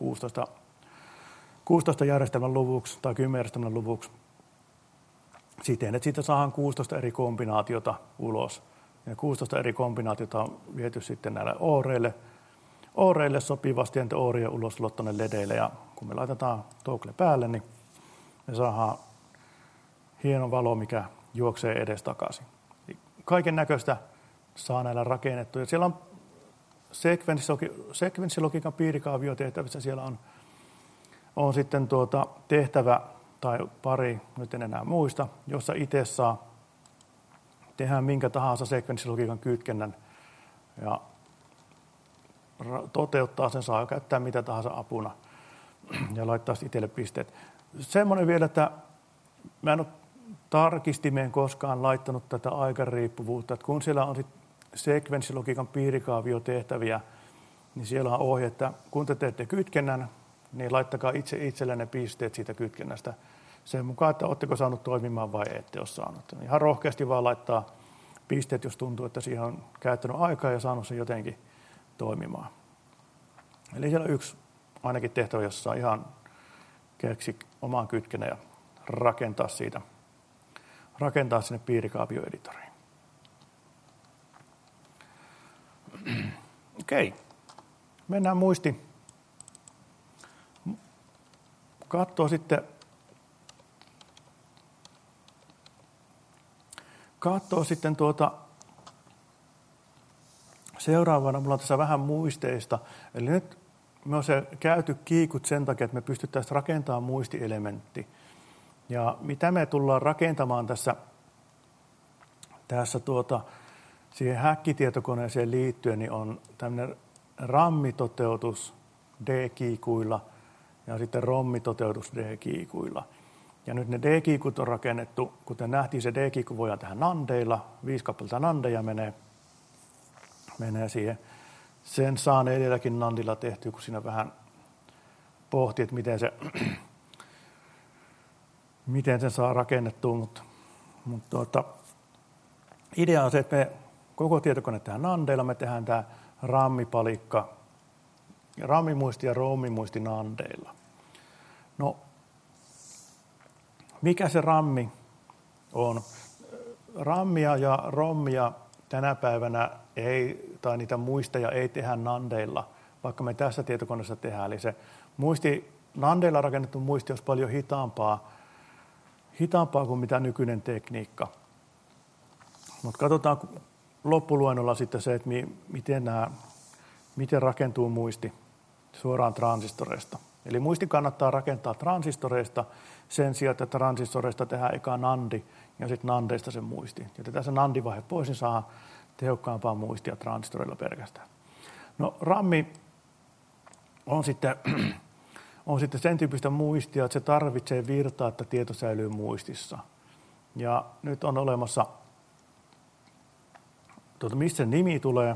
16 järjestelmän luvuksi tai 10 järjestelmän luvuksi siten, että siitä saadaan 16 eri kombinaatiota ulos. Ja 16 eri kombinaatiota on viety sitten näille OReille sopivasti ja ORien ulostulot tuonne LEDeille. Ja kun me laitetaan toggle päälle, niin me saadaan hieno valo, mikä juoksee edestakaisin. Kaiken näköistä saa näillä rakennettu. Ja siellä on sekvenssilogiikan piirikaavio-tehtävissä. Siellä on sitten tehtävä tai pari, nyt en enää muista, jossa itse saa tehdä minkä tahansa sekvenssilogiikan kytkennän ja toteuttaa sen, saa käyttää mitä tahansa apuna ja laittaa itselle pisteet. Semmoinen vielä, että mä en ole tarkistimeen koskaan laittanut tätä aikariippuvuutta, että kun siellä on sekvenssilogiikan piirikaavio-tehtäviä, niin siellä on ohje, että kun te teette kytkennän, niin laittakaa itse itsellenne pisteet siitä kytkennästä sen mukaan, että oletteko saanut toimimaan vai ette ole saanut. Ihan rohkeasti vaan laittaa pisteet, jos tuntuu, että siihen on käyttänyt aikaa ja saanut sen jotenkin toimimaan. Eli siellä on yksi ainakin tehtävä, jossa saa ihan keksi omaan kytkennän ja rakentaa sinne piirikaavioeditoriin. Okei, mennään katsoo sitten katsoo sitten seuraavana, mulla on tässä vähän muisteista. Eli nyt me on se käyty kiikut sen takia, että me pystyttäisiin rakentamaan muistielementti. Ja mitä me tullaan rakentamaan tässä siihen häkkitietokoneeseen liittyen, niin on tämmöinen RAM-toteutus D-kiikuilla ja sitten ROM-toteutus D-kiikuilla. Ja nyt ne D-kiikut on rakennettu, kuten nähtiin, se D-kiikku voidaan tehdä nandeilla, 5 kappaletta nandeja menee siihen. Sen saa edelläkin nandilla tehtyä, kun siinä vähän pohti, että miten sen saa rakennettua, mutta idea on se, että me koko tietokone tehdään nandeilla, me tehdään tämä RAM-palikka, RAM-muisti ja ROM-muisti nandeilla. No, mikä se RAM on? RAMia ja ROMia tänä päivänä tai niitä muisteja ei tehdä nandeilla, vaikka me tässä tietokoneessa tehdään. Eli se nandeilla rakennettu muisti olisi paljon hitaampaa kuin mitä nykyinen tekniikka. Mutta katsotaan loppuluennolla sitten se, että miten rakentuu muisti suoraan transistoreista. Eli muisti kannattaa rakentaa transistoreista sen sijaan, että transistoreista tehdään eka nandi ja sitten nandeista se muisti. Jätetään se nandivaihe pois, niin saa tehokkaampaa muistia transistoreilla pelkästään. No rammi on sitten sen tyyppistä muistia, että se tarvitsee virtaa, että tieto säilyy muistissa. Ja nyt on olemassa, mistä se nimi tulee?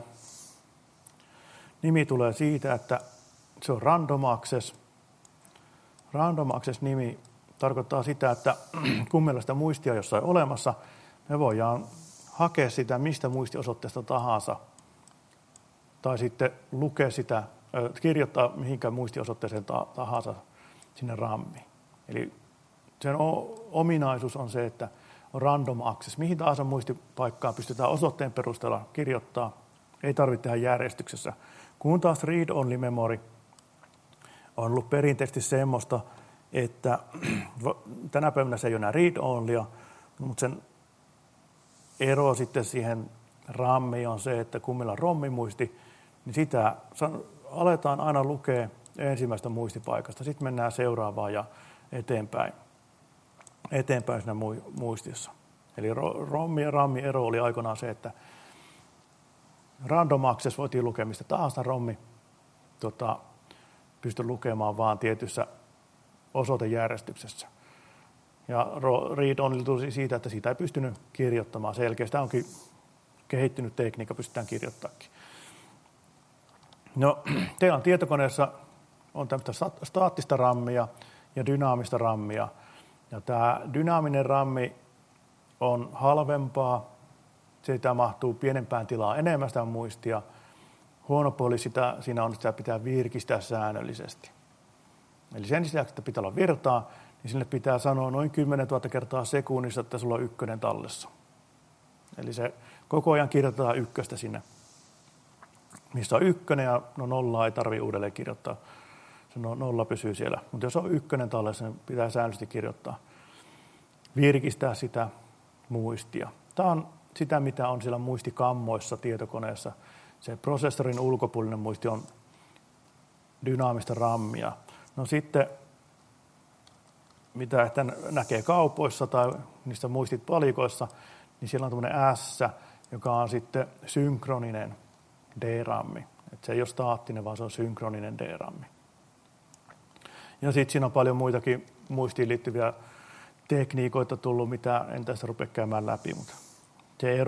Nimi tulee siitä, että se on random access. Random access-nimi tarkoittaa sitä, että kun meillä sitä muistia jossain olemassa, me voidaan hakea sitä mistä muistiosoitteesta tahansa tai sitten lukea sitä, kirjoittaa mihinkään muistiosoitteeseen tahansa sinne rammiin. Eli sen ominaisuus on se, että on random access. Mihin tahansa muistipaikkaan pystytään osoitteen perusteella kirjoittaa. Ei tarvitse tehdä järjestyksessä. Kun taas read-only memory on ollut perinteisesti semmoista, että tänä päivänä se ei ole enää read-onlya, mutta sen ero sitten siihen rammiin on se, että kun meillä on ROM-muisti, niin sitä aletaan aina lukea ensimmäistä muistipaikasta. Sitten mennään seuraavaan ja eteenpäin siinä muistissa. Eli ROM ja RAM ero oli aikoinaan se, että random access voitiin lukea mistä tahansa ROM pystyi lukemaan vaan tietyssä osoitejärjestyksessä. Ja read-only tuli siitä, että siitä ei pystynyt kirjoittamaan selkeästi. Tämä onkin kehittynyt tekniikka, pystytään kirjoittamaan. No, teillä on tietokoneessa on tämmöistä staattista rammia ja dynaamista rammia. Ja tämä dynaaminen rammi on halvempaa, siitä mahtuu pienempään tilaan enemmän sitä muistia. Huono puoli siinä on, että sitä pitää virkistää säännöllisesti. Eli sen lisäksi, että pitää olla virtaa, niin sille pitää sanoa noin 10 000 kertaa sekunnissa, että sulla on ykkönen tallessa. Eli se koko ajan kirjoitetaan ykköstä sinne, missä on ykkönen ja nollaa ei tarvitse uudelleen kirjoittaa. Se nolla pysyy siellä. Mutta jos on ykkönen tallessa, niin pitää säännöllisesti kirjoittaa. Virkistää sitä muistia. Tämä on sitä, mitä on siellä muistikammoissa tietokoneessa. Se prosessorin ulkopuolinen muisti on dynaamista rammia. No sitten, mitä ehkä näkee kaupoissa tai niissä muistipalikoissa, niin siellä on tämmöinen S, joka on sitten synkroninen D-rammi. Että se ei ole staattinen, vaan se on synkroninen D-rammi. Ja sitten siinä on paljon muitakin muistiin liittyviä tekniikoita tullut, mitä en tässä rupea käymään läpi, mutta se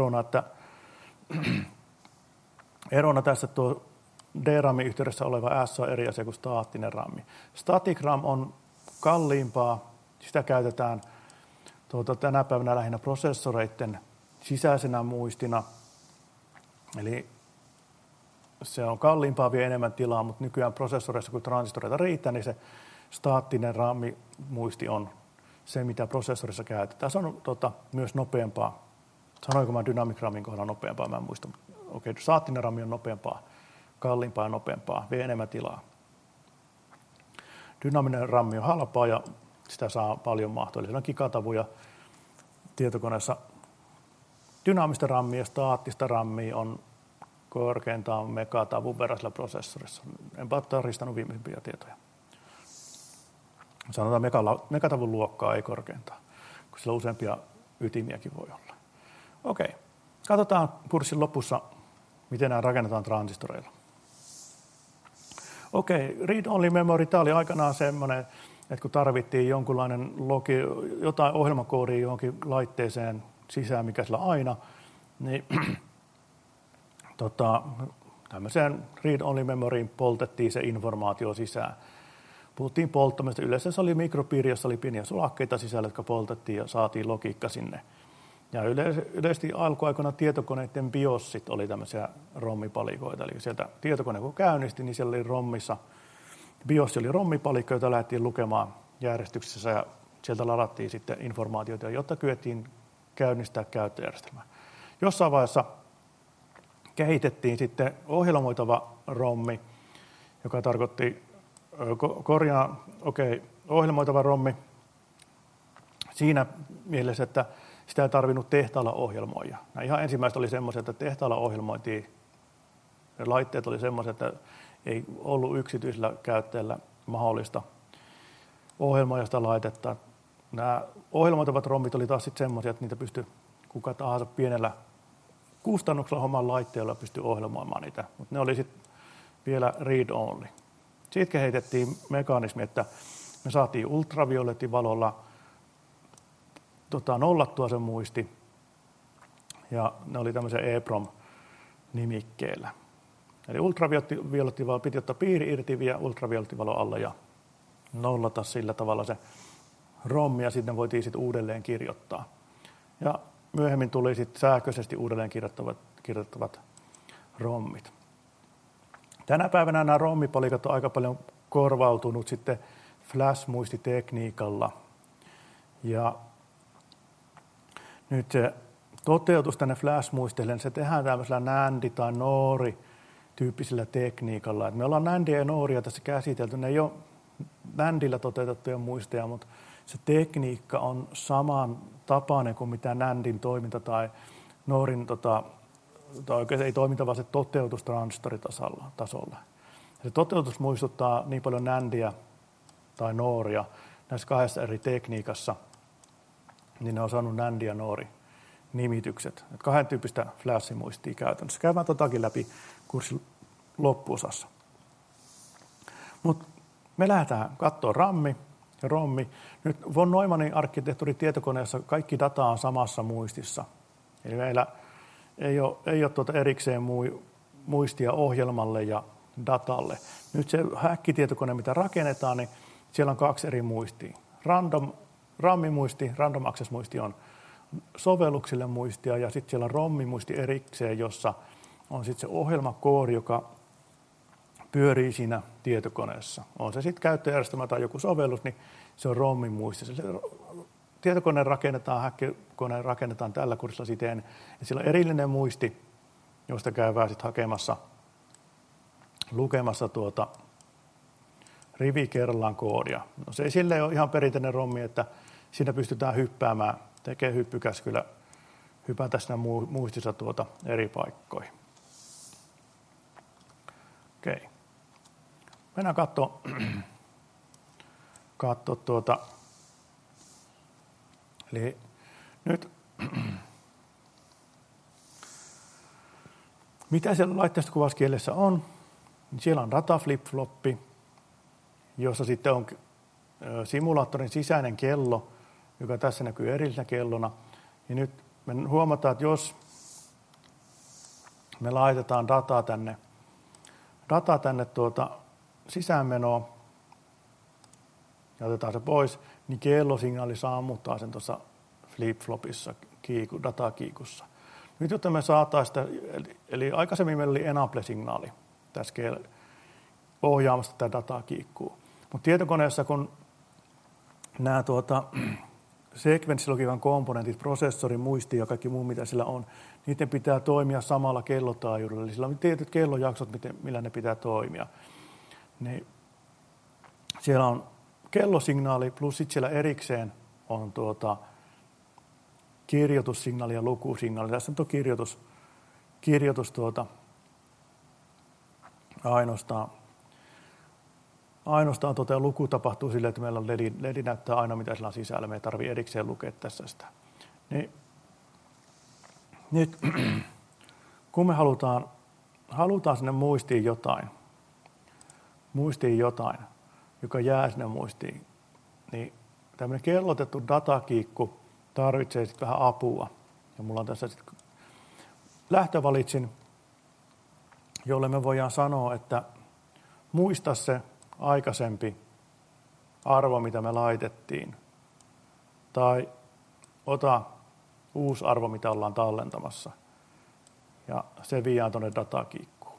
erona tässä tuo D-ramin yhteydessä oleva S on eri asia kuin staattinen rammi. Static RAM on kalliimpaa, sitä käytetään tänä päivänä lähinnä prosessoreiden sisäisenä muistina, eli se on kalliimpaa, vie enemmän tilaa, mutta nykyään prosessoreissa, kun transistoreita riittää, niin se staattinen RAM-muisti on se, mitä prosessorissa käytetään. Se on myös nopeampaa. Sanoinko mä Dynamic Ramin kohdalla nopeampaa? Mä en muista. Okei, staattinen RAM on nopeampaa, kalliimpaa ja nopeampaa, vie enemmän tilaa. Dynaaminen RAM on halpaa ja sitä saa paljon mahtoa. Eli siellä on gigatavuja tietokoneessa dynaamista rammia ja staattista rammia on korkeintaan megatavun verran sillä prosessorissa. Enpä ole tarkistanut viimeisimpiä tietoja. Sanotaan megatavun luokkaa, ei korkeintaan, kun sillä useampia ytimiäkin voi olla. Okei, katsotaan kurssin lopussa, miten nämä rakennetaan transistoreilla. Okei, read-only memory, tämä oli aikanaan semmoinen, että kun tarvittiin jonkunlainen jotain ohjelmakoodia johonkin laitteeseen sisään, mikä sillä aina, niin tämmöiseen read-only memoryin poltettiin se informaatio sisään. Puhuttiin polttamista. Yleensä se oli mikropiiri, jossa oli pieniä sulakkeita sisällä, jotka poltettiin ja saatiin logiikka sinne. Ja yleisesti alkuaikoina tietokoneiden BIOSit oli tämmöisiä rommipalikoita. Eli sieltä tietokone kun käynnisti, niin siellä oli rommissa. BIOS oli rommipalikko, jota lähdettiin lukemaan järjestyksessä ja sieltä ladattiin sitten informaatiota, jotta kyettiin käynnistää käyttöjärjestelmää. Jossain vaiheessa kehitettiin sitten ohjelmoitava rommi, joka tarkoitti ohjelmoitava rommi siinä mielessä, että sitä ei tarvinnut tehtaalla ohjelmoida. Nämä ihan ensimmäiset oli semmoisia, että tehtaalla ohjelmoitiin. Laitteet oli semmoisia, että ei ollut yksityisellä käyttäjällä mahdollista ohjelmoida sitä laitetta. Nämä ohjelmoitavat rommit oli taas sitten semmoisia, että niitä pystyi kuka tahansa pienellä kustannuksella homman laitteella pystyi ohjelmoimaan niitä, mutta ne oli sitten vielä read-only. Siitä kehitettiin mekanismi, että me saatiin ultraviolettivalolla nollattua se muisti, ja ne oli tämmöisen EEPROM-nimikkeellä. Eli ultraviolettivalo piti ottaa piiri irti, vie ultraviolettivalo alle ja nollata sillä tavalla se rommi, ja sitten voitiin sitten uudelleen kirjoittaa. Ja myöhemmin tuli sitten sähköisesti uudelleen kirjoittavat rommit. Tänä päivänä nämä rommipalikat on aika paljon korvautunut sitten flash-muistitekniikalla. Ja nyt se toteutus tänne flash-muisteille, niin se tehdään tämmöisellä NAND- tai NOR-tyyppisellä tekniikalla. Et me ollaan NANDia ja NORia tässä käsitelty. Ne ei ole NANDilla toteutettuja muisteja, mutta se tekniikka on samantapainen kuin mitä NANDin toiminta tai NORin, tai oikein ei toiminta, vaan se toteutus transistoritasolla. Se toteutus muistuttaa niin paljon NANDia tai NORia näissä kahdessa eri tekniikassa, niin ne on saanut NAND ja NOR-nimitykset. Kahden tyyppistä flash-muistia käytännössä. Käydään totakin läpi kurssin loppuosassa. Mutta me lähdetään katsoa rammi ja rommi. Nyt von Neumannin arkkitehtuuritietokoneessa kaikki data on samassa muistissa. Eli meillä ei ole erikseen muistia ohjelmalle ja datalle. Nyt se häkkitietokone, mitä rakennetaan, niin siellä on kaksi eri muistia. RAM-muisti, random access-muisti on sovelluksille muistia, ja sitten siellä on ROM-muisti erikseen, jossa on sitten se ohjelmakoodi, joka pyörii siinä tietokoneessa. On se sitten käyttöjärjestelmä tai joku sovellus, niin se on ROM-muisti. Se tietokone rakennetaan, häkkikone rakennetaan tällä kurssilla siten, että siellä on erillinen muisti, josta käydään sitten lukemassa rivi kerrallaan koodia. No se ei silleen ole ihan perinteinen rommi, että siinä pystytään hyppäämään, tekee hyppykäskyllä, hypätä siinä muistissa eri paikkoihin. Okei. Mennään katsoa eli nyt mitä siellä laitteistokuvauskielessä on? Siellä on data flip-floppi, jossa sitten on simulaattorin sisäinen kello, joka tässä näkyy erillisenä kellona. Ja nyt me huomataan, että jos me laitetaan dataa tänne sisäänmenoon ja otetaan se pois, niin kellosignaali sammuttaa sen tuossa flip-flopissa, datakiikussa. Nyt jotta me saataisiin sitä, eli aikaisemmin meillä oli enable-signaali tässä ohjaamassa tätä dataa kiikkuu. Mutta tietokoneessa, kun nämä sekvenssilogiikan komponentit, prosessori, muisti ja kaikki muu, mitä sillä on, niiden pitää toimia samalla kellotaajuudella. Eli sillä on tietyt kellojaksot, millä ne pitää toimia. Niin siellä on kellosignaali plus sitten siellä erikseen on kirjoitussignaali ja lukusignaali. Tässä nyt on kirjoitus ainoastaan luku tapahtuu silleen, että meillä on LED näyttää aina mitä sillä on sisällä. Me ei tarvitse erikseen lukea tässä sitä. Niin, nyt kun me halutaan sinne muistiin jotain, joka jää sinne muistiin, niin tämmöinen kellotettu datakiikku tarvitsee sitten vähän apua. Ja mulla on tässä sitten lähtövalitsin, jolle me voidaan sanoa, että muista se aikaisempi arvo, mitä me laitettiin, tai ota uusi arvo, mitä ollaan tallentamassa, ja se viedään tuonne datakiikkuun.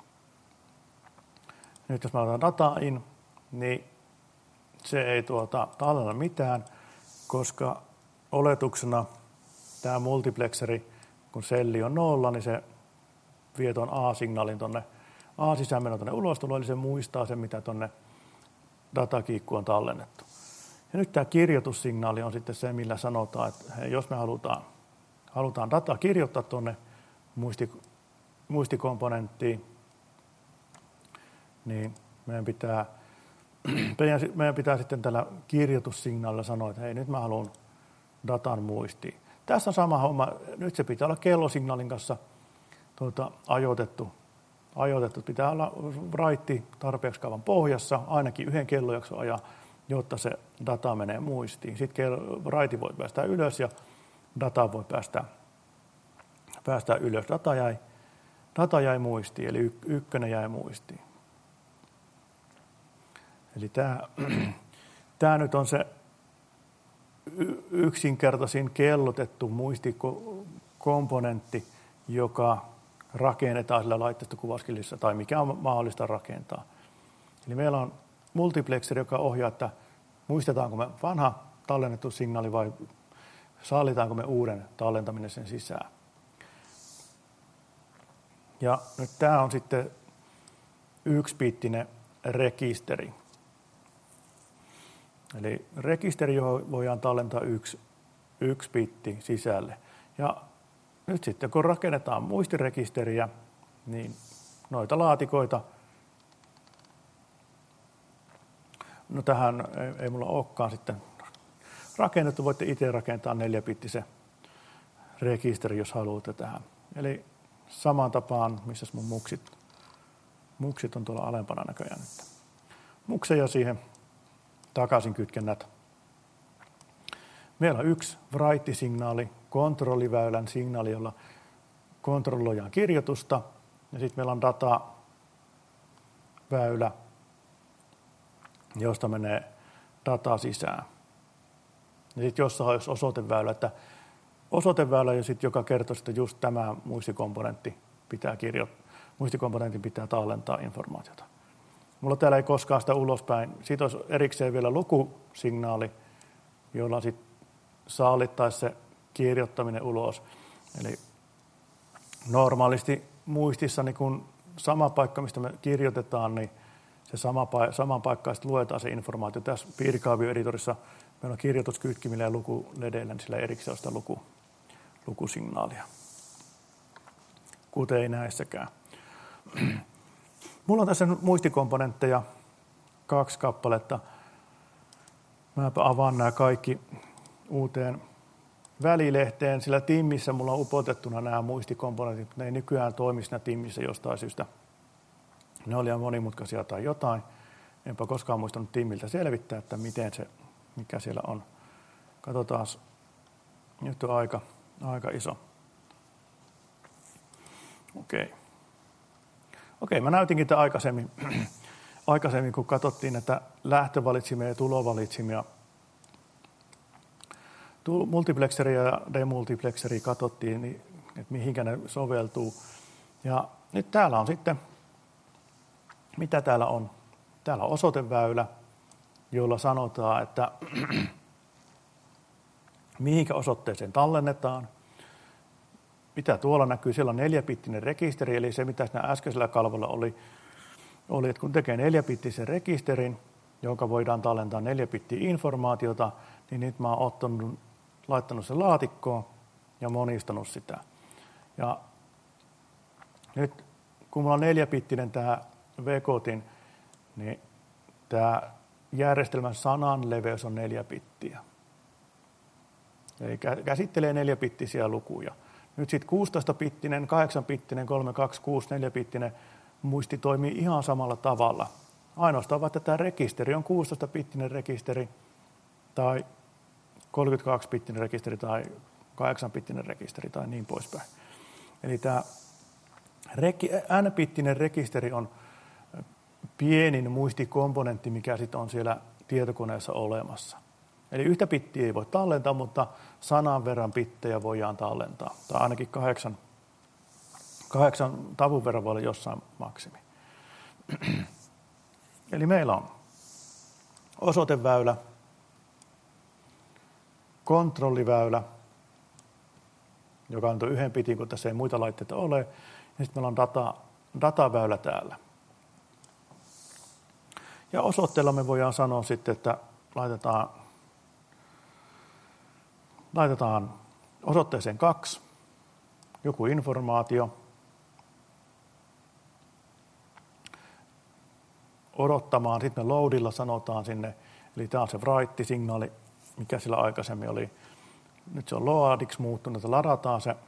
Nyt jos me otetaan data in, niin se ei tallenna mitään, koska oletuksena tämä multiplexeri, kun selli on 0, niin se vie tuon A-signaalin tuonne A-sisäänmenon tuonne ulostuloon, eli se muistaa sen, mitä tuonne datakiikkuun on tallennettu. Ja nyt tämä kirjoitussignaali on sitten se, millä sanotaan, että hei, jos me halutaan dataa kirjoittaa tuonne muistikomponenttiin, niin meidän pitää sitten tällä kirjoitussignaalilla sanoa, että hei, nyt mä haluan datan muistiin. Tässä on sama homma. Nyt se pitää olla kellosignaalin kanssa ajoitettu. Pitää olla write tarpeeksi kauan pohjassa, ainakin yhden kellojakson ajan, jotta se data menee muistiin. Sitten write voi päästä ylös ja data voi päästä ylös. Data jäi muistiin, eli ykkönen jäi muistiin. Eli tämä nyt on se yksinkertaisin kellotettu muistikomponentti, joka rakennetaan sillä laitteistokuvaskillissa tai mikä on mahdollista rakentaa. Eli meillä on multiplexeri, joka ohjaa, että muistetaanko me vanha tallennettu signaali vai sallitaanko me uuden tallentaminen sen sisään. Ja nyt tämä on sitten yksibiittinen rekisteri. Eli rekisteri, johon voidaan tallentaa yksi bitti sisälle. Ja nyt sitten kun rakennetaan muistirekisteriä, niin noita laatikoita, no tähän ei mulla olekaan sitten rakennettu, voitte itse rakentaa 4-bittisen rekisteri, jos haluatte tähän. Eli samaan tapaan, missä mun muksit on tuolla alempana näköjään nyt. Mukseja siihen takaisin kytkennät. Meillä on yksi write-signaali, kontrolliväylän signaali, jolla kontrolloidaan kirjoitusta. Ja sitten meillä on dataväylä, josta menee data sisään. Ja sitten jossain olisi osoiteväylä, että osoiteväylä, joka kertoo, että just tämä muistikomponentin pitää tallentaa informaatiota. Mulla täällä ei koskaan sitä ulospäin. Siitä olisi erikseen vielä lukusignaali, jolla sitten sallittaisi se kirjoittaminen ulos. Eli normaalisti muistissa, niin kun sama paikka, mistä me kirjoitetaan, niin se sama paikka sitten luetaan se informaatio. Tässä piirikaavioeditorissa meillä on kirjoituskytkimillä ja lukuledeillä, niin sillä ei erikseen ole sitä lukusignaalia, kuten ei näissäkään. Mulla on tässä muistikomponentteja 2 kappaletta. Mäpä avaan nämä kaikki uuteen välilehteen, sillä Timmissä mulla on upotettuna nämä muistikomponentit, ne ei nykyään toimi siinä Timmissä jostain syystä. Ne oli ihan monimutkaisia tai jotain. Enpä koskaan muistanut Timmiltä selvittää, että mikä siellä on. Katsotaan, nyt on aika iso. Okei, mä näytinkin tämän aikaisemmin, kun katsottiin näitä lähtövalitsimia ja tulovalitsimia. Multiplexeria ja demultiplexeria katsottiin, niin, että mihinkä ne soveltuu. Ja nyt täällä on sitten, mitä täällä on? Täällä on osoiteväylä, jolla sanotaan, että mihinkä osoitteeseen tallennetaan. Mitä tuolla näkyy? Siellä on 4-bittinen rekisteri, eli se mitä siinä äskeisellä kalvolla oli, että kun tekee 4-bittisen rekisterin, jonka voidaan tallentaa 4 bittiä informaatiota, niin nyt mä oon laittanut sen laatikkoon ja monistanut sitä. Ja nyt kun mulla on 4-bittinen tämä V-koodin, niin tämä järjestelmän sanan leveys on 4 bittiä. Eli käsittelee 4-bittisiä lukuja. Nyt sitten 16-bittinen, 8-bittinen, 326, 4-bittinen muisti toimii ihan samalla tavalla. Ainoastaan, että tämä rekisteri on 16-bittinen rekisteri tai 32-bittinen rekisteri tai 8-bittinen rekisteri tai niin poispäin. Eli tämä n-bittinen rekisteri on pienin muistikomponentti, mikä sitten on siellä tietokoneessa olemassa. Eli yhtä bittiä ei voi tallentaa, mutta 100 verran bittejä voidaan tallentaa. Tai ainakin 8 tavun verran voi olla jossain maksimi. Eli meillä on osoiteväylä, kontrolliväylä, joka on tuo 1 bitin, kun tässä ei muita laitteita ole. Ja sitten meillä on dataväylä täällä. Ja osoitteella me voidaan sanoa sitten, että laitetaan osoitteeseen 2 joku informaatio. Odottamaan, sitten me loadilla sanotaan sinne, eli tämä on se write-signaali, mikä sillä aikaisemmin oli. Nyt se on loadiksi muuttunut, että ladataan se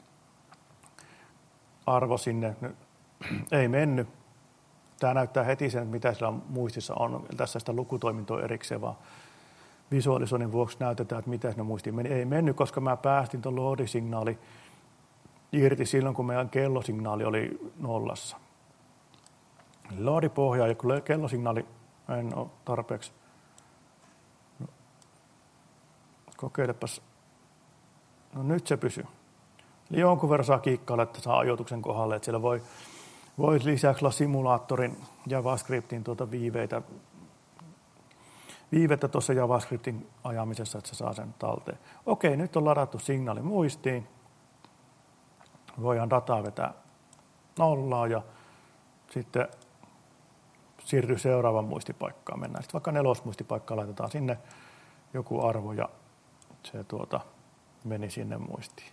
arvo sinne. Ei mennyt. Tämä näyttää heti sen, mitä sillä muistissa on. Tässä sitä lukutoimintoa erikseen, vaan visualisoinnin vuoksi näytetään, että mitä siinä muistiin meni. Ei mennyt, koska mä päästin tuon load-signaali irti silloin, kun meidän kellosignaali oli 0. Loadi pohjaa, ja kun kellosignaali en ole tarpeeksi. No, kokeilepas. No nyt se pysyy. Eli jonkun verran saa kiikkailla, että saa ajoituksen kohdalle, että siellä voi lisäksi olla simulaattorin JavaScriptin viivettä tuossa JavaScriptin ajamisessa, että se saa sen talteen. Okei, nyt on ladattu signaali muistiin. Voidaan dataa vetää 0 ja sitten siirtyy seuraavaan muistipaikkaan. Mennään sitten vaikka 4. muistipaikkaan, laitetaan sinne joku arvo ja se meni sinne muistiin.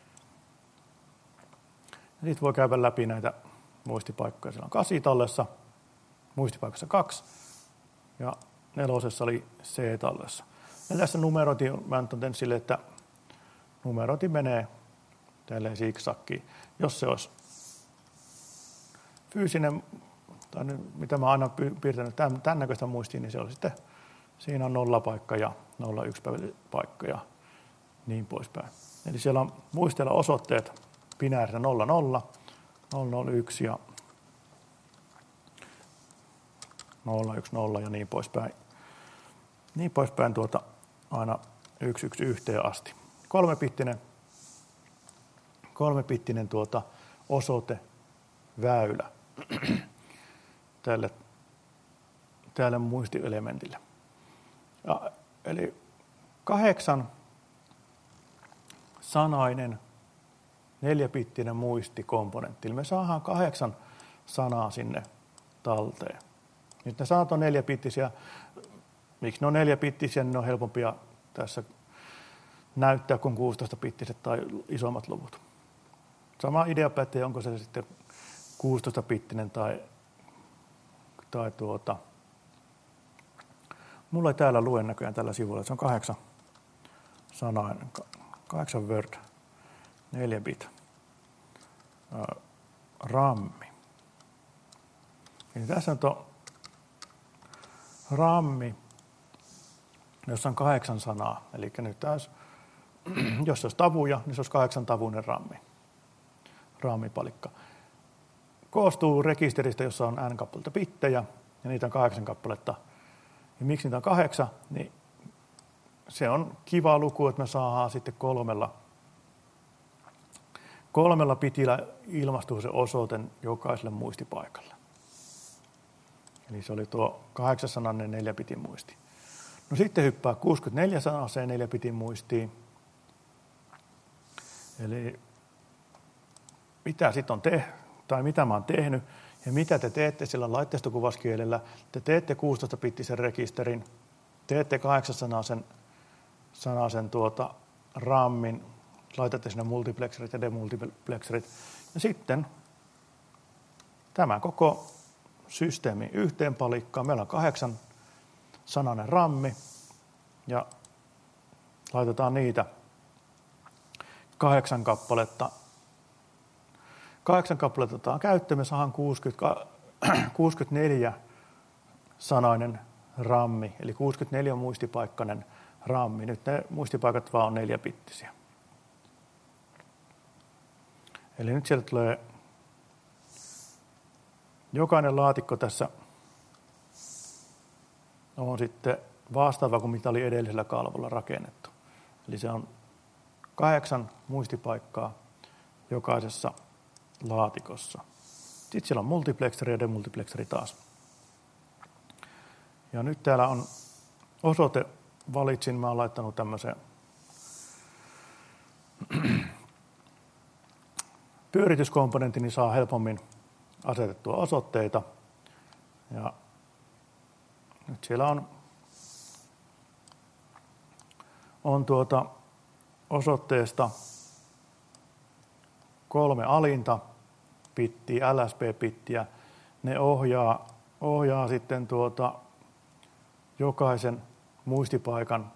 Sitten voi käydä läpi näitä muistipaikkoja. Siellä on 8 tallessa, muistipaikassa 2 ja 4 oli C tallessa. Ja tässä numerointi, mä nyt olen sille, että numerointi menee tälleen siksakkiin. Jos se olisi fyysinen, tai mitä mä aina piirtänyt tämän näköistä muistiin, niin se oli sitten, siinä on 0 paikka ja 01 paikka ja niin poispäin. Eli siellä on muisteilla osoitteet binäärinä 00, 001 ja 010 ja niin poispäin. Niin poispäin aina 111 asti. 3-bittinen osoiteväylä tälle muistielementille. Ja, eli 8-sanainen 4-bittinen muistikomponentti. Eli me saadaan 8 sanaa sinne talteen. Nyt ne sanat on 4-bittisiä. Miksi ne on 4-bittisiä, niin ne on helpompia tässä näyttää kuin 16-bittiset tai isommat luvut. Sama idea pätee, onko se sitten 16-bittinen tai mulla ei täällä lue näköjään tällä sivulla, se on 8 sanainen, 8 word, 4-bit, rammi. Eli tässä on tuo rammi, jossa on 8 sanaa. Eli nyt taas, jos se olisi tavuja, niin se olisi 8-tavuinen rammipalikka. Koostuu rekisteristä, jossa on n kappaletta bittejä, ja niitä on 8 kappaletta. Ja miksi niitä on 8? Niin se on kiva luku, että me saadaan sitten 3 bitillä ilmastuu se osoite jokaiselle muistipaikalle. Eli se oli tuo 8-sanainen 4-bitin muisti. No sitten hyppää 64-sanaseen 4-bitin muistiin. Eli mitä sitten on tai mitä mä oon tehnyt ja mitä te teette sillä laitteistokuvaskielellä. Te teette 16-bittisen rekisterin, teette 8-sanaisen rammin, laitatte sinne multiplexerit ja demultiplexerit. Ja sitten tämä koko systeemi yhteen palikkaan. Meillä on 8-sanainen rammi ja laitetaan niitä 8 kappaletta. 8 kappaletta otetaan käyttöön, me saadaan 64-sanainen rammi, eli 64 muistipaikkainen rammi. Nyt ne muistipaikat vaan on 4-bittisiä. Eli nyt sieltä tulee jokainen laatikko tässä on sitten vastaava kuin mitä oli edellisellä kalvolla rakennettu. Eli se on 8 muistipaikkaa jokaisessa laatikossa. Sitten siellä on multiplexeri ja demultiplexeri taas. Ja nyt täällä on osoite, valitsin, mä oon laittanut tämmöisen pyörityskomponentin, niin saa helpommin asetettua osoitteita. Ja nyt siellä on osoitteesta 3 alinta bittiä, LSB-bittiä. Ne ohjaa sitten jokaisen muistipaikan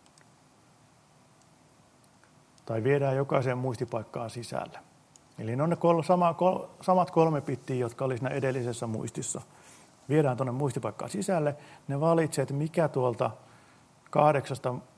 tai viedään jokaiseen muistipaikkaan sisälle. Eli ne on ne samat 3 bittiä, jotka oli siinä edellisessä muistissa. Viedään tuonne muistipaikkaan sisälle. Ne valitsee, että mikä tuolta 8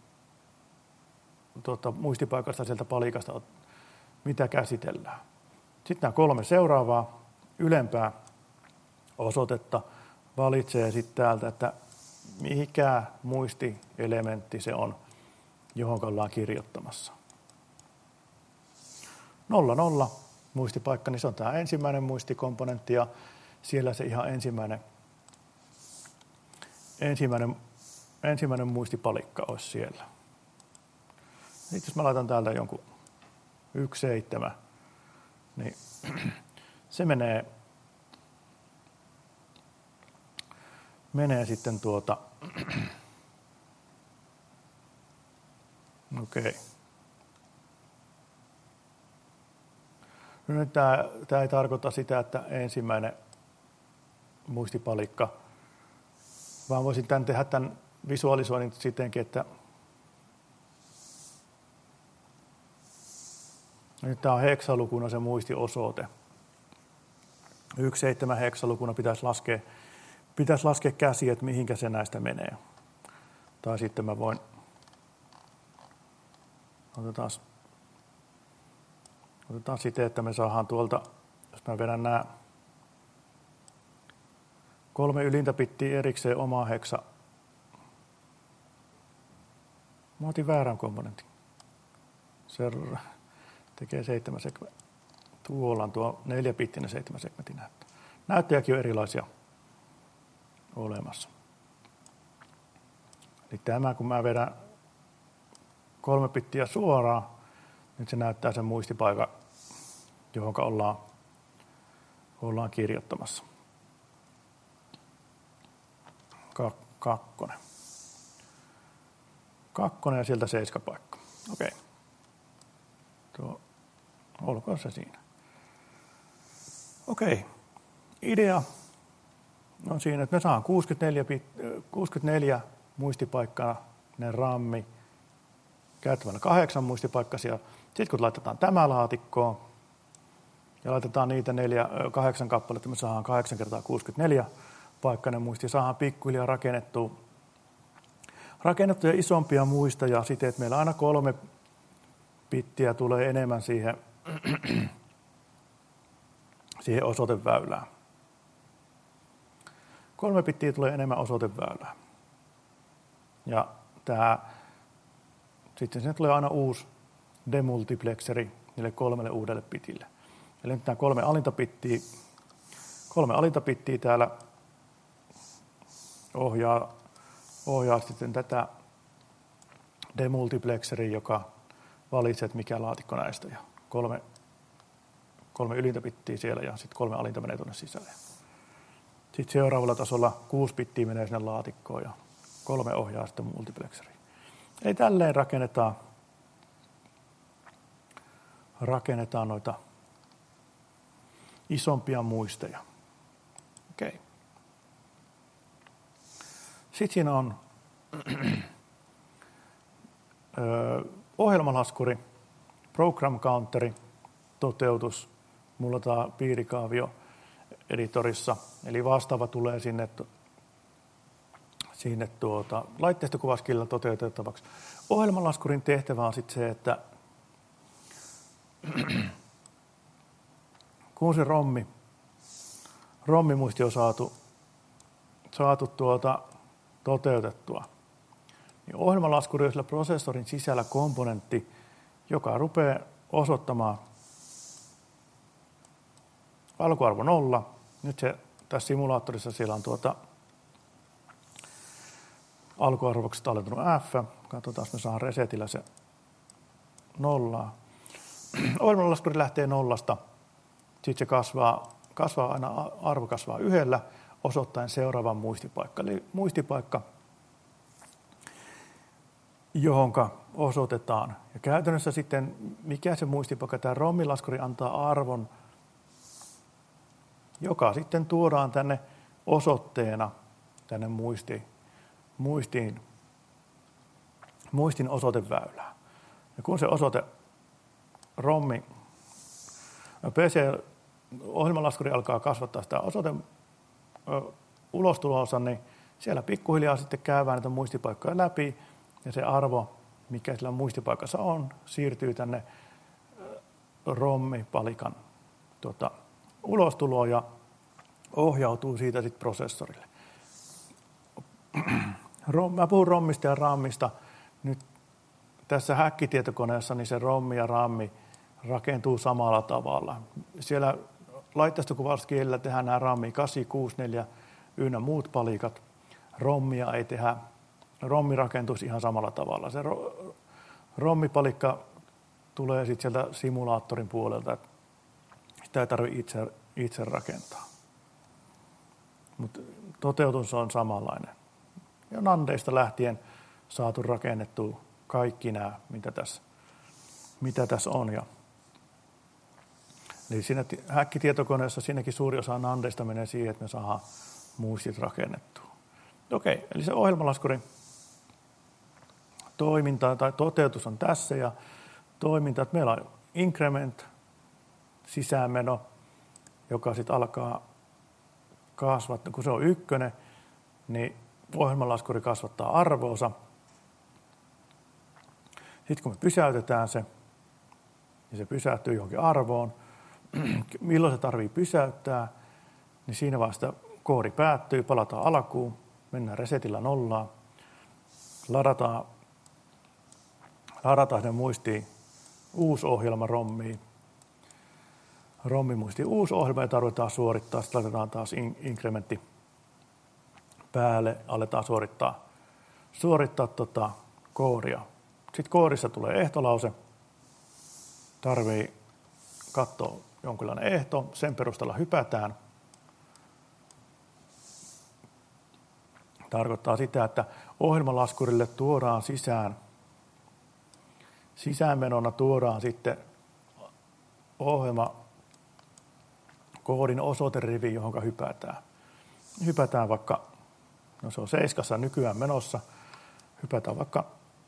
muistipaikasta sieltä palikasta, mitä käsitellään. Sitten nämä 3 seuraavaa ylempää osoitetta valitsee sitten täältä, että mikä muistielementti se on, johon ollaan kirjoittamassa. 00 muistipaikka, niin se on tämä ensimmäinen muistikomponentti ja siellä se ihan ensimmäinen muistipalikka olisi siellä. Sitten jos mä laitan täältä jonkun 1,7, niin se menee sitten okei. No nyt tämä ei tarkoita sitä, että ensimmäinen muistipalikka, vaan voisin tehdä tämän visualisoinnin sitenkin, että nyt tämä on heksalukuna se muistiosoite. 1,7 heksalukuna pitäisi laskea käsi, että mihinkä se näistä menee. Tai sitten mä voin, otetaan siten, että me saadaan tuolta, jos mä vedän nämä 3 ylintä bittiä erikseen omaa heksa. Mä otin väärän komponentin. Se tekee 7 segmenttiä. Tuolla on tuo 4-bittinen 7 segmentin näyttö. Näyttöjäkin on erilaisia olemassa. Eli tämä, kun mä vedän 3 bittiä suoraan, nyt se näyttää sen muistipaikan, johon ollaan kirjoittamassa. 2. Ja sieltä 7 paikka. Okei. Olkoon se siinä. Okei. Idea on siinä, että me saadaan 64 muistipaikkinen rammi käyttämällä 8 muistipaikkaisia. Sitten kun laitetaan tämä laatikkoon ja laitetaan niitä 8 kappaletta, me saadaan 8 × 64 paikkainen muisti. Saadaan pikkuhiljaa rakennettuja isompia muistoja siten, että meillä aina 3 bittiä tulee enemmän siihen osoiteväylään. 3 bittiä tulee enemmän osoiteväylään. Ja sitten sinne tulee aina uusi demultiplexeri niille 3 uudelle bitille. Eli nyt nämä 3 alinta bittiä täällä ohjaa sitten tätä demultiplexeria, joka valitsee, että mikä laatikko näistä. Ja 3 ylintä bittiä siellä ja sitten 3 alinta menee tuonne sisälle. Sitten seuraavalla tasolla 6 bittiä menee sinne laatikkoon ja 3 ohjaa sitten multiplexeriin. Eli tälleen rakennetaan noita isompia muisteja. Okei. Sitten siinä on ohjelmalaskuri, program counteri, toteutus. Mulla tämä piirikaavio editorissa, eli vastaava tulee sinne laitteistokuvaskilla toteutettavaksi. Ohjelmanlaskurin tehtävä on sitten se, että kun se rommimuisti on saatu toteutettua, niin ohjelmanlaskuri on sillä prosessorin sisällä komponentti, joka rupeaa osoittamaan alkuarvo 0. Nyt tässä simulaattorissa siellä on alkuarvoksi tallentunut F. Katsotaan, me saadaan resetillä se 0. Ohjelmanlaskuri lähtee 0. Sitten se kasvaa aina, arvo kasvaa 1 osoittaen seuraavan muistipaikka. Eli muistipaikka, johonka osoitetaan. Ja käytännössä sitten, mikä se muistipaikka, tämä rommilaskuri antaa arvon, joka sitten tuodaan tänne osoitteena tänne muistin osoiteväylään. Ja kun se osoite PC-ohjelmanlaskuri alkaa kasvattaa sitä osoite ulostulonsa, niin siellä pikkuhiljaa sitten käydään näitä muistipaikkoja läpi, ja se arvo, mikä sillä muistipaikassa on, siirtyy tänne rommipalikan ulostuloon ja ohjautuu siitä sitten prosessorille. Mä puhun rommista ja rammista. Nyt tässä häkkitietokoneessa niin se rommi ja rammi rakentuu samalla tavalla. Siellä laitteistokuvaskielellä tehdään nämä rammi 864 ynnä muut palikat. Rommia ei tehdä. Rommi rakentuisi ihan samalla tavalla. Se rommipalikka tulee sitten sieltä simulaattorin puolelta. Sitä ei tarvitse itse rakentaa. Mutta toteutus on samanlainen. Ja nandeista lähtien saatu rakennettua kaikki nämä, mitä tässä on. Eli siinä häkkitietokoneessa siinäkin suuri osa nandeista menee siihen, että me saadaan muistit rakennettua. Okei, eli se ohjelmalaskurin toiminta tai toteutus on tässä ja toiminta, että meillä on increment, sisäänmeno, joka sitten alkaa kasvattaa. Kun se on 1, niin ohjelmanlaskuri kasvattaa arvoonsa. Sitten kun me pysäytetään se, niin se pysähtyy johonkin arvoon. Milloin se tarvitsee pysäyttää, niin siinä vaiheessa koodi päättyy, palataan alkuun, mennään resetillä 0, ladataan sinne muistiin uusi ohjelma rommiin. Rommimuistiin uusi ohjelma ja tarvitaan suorittaa, sitten laitetaan taas inkrementti päälle, aletaan suorittaa koodia. Sitten koodissa tulee ehtolause, tarvii katsoa jonkinlainen ehto, sen perusteella hypätään. Tarkoittaa sitä, että ohjelmalaskurille tuodaan sisäänmenona tuodaan sitten ohjelmakoodin osoiterivi, johon hypätään. Hypätään vaikka, no se on 7 nykyään menossa, hypätään vaikka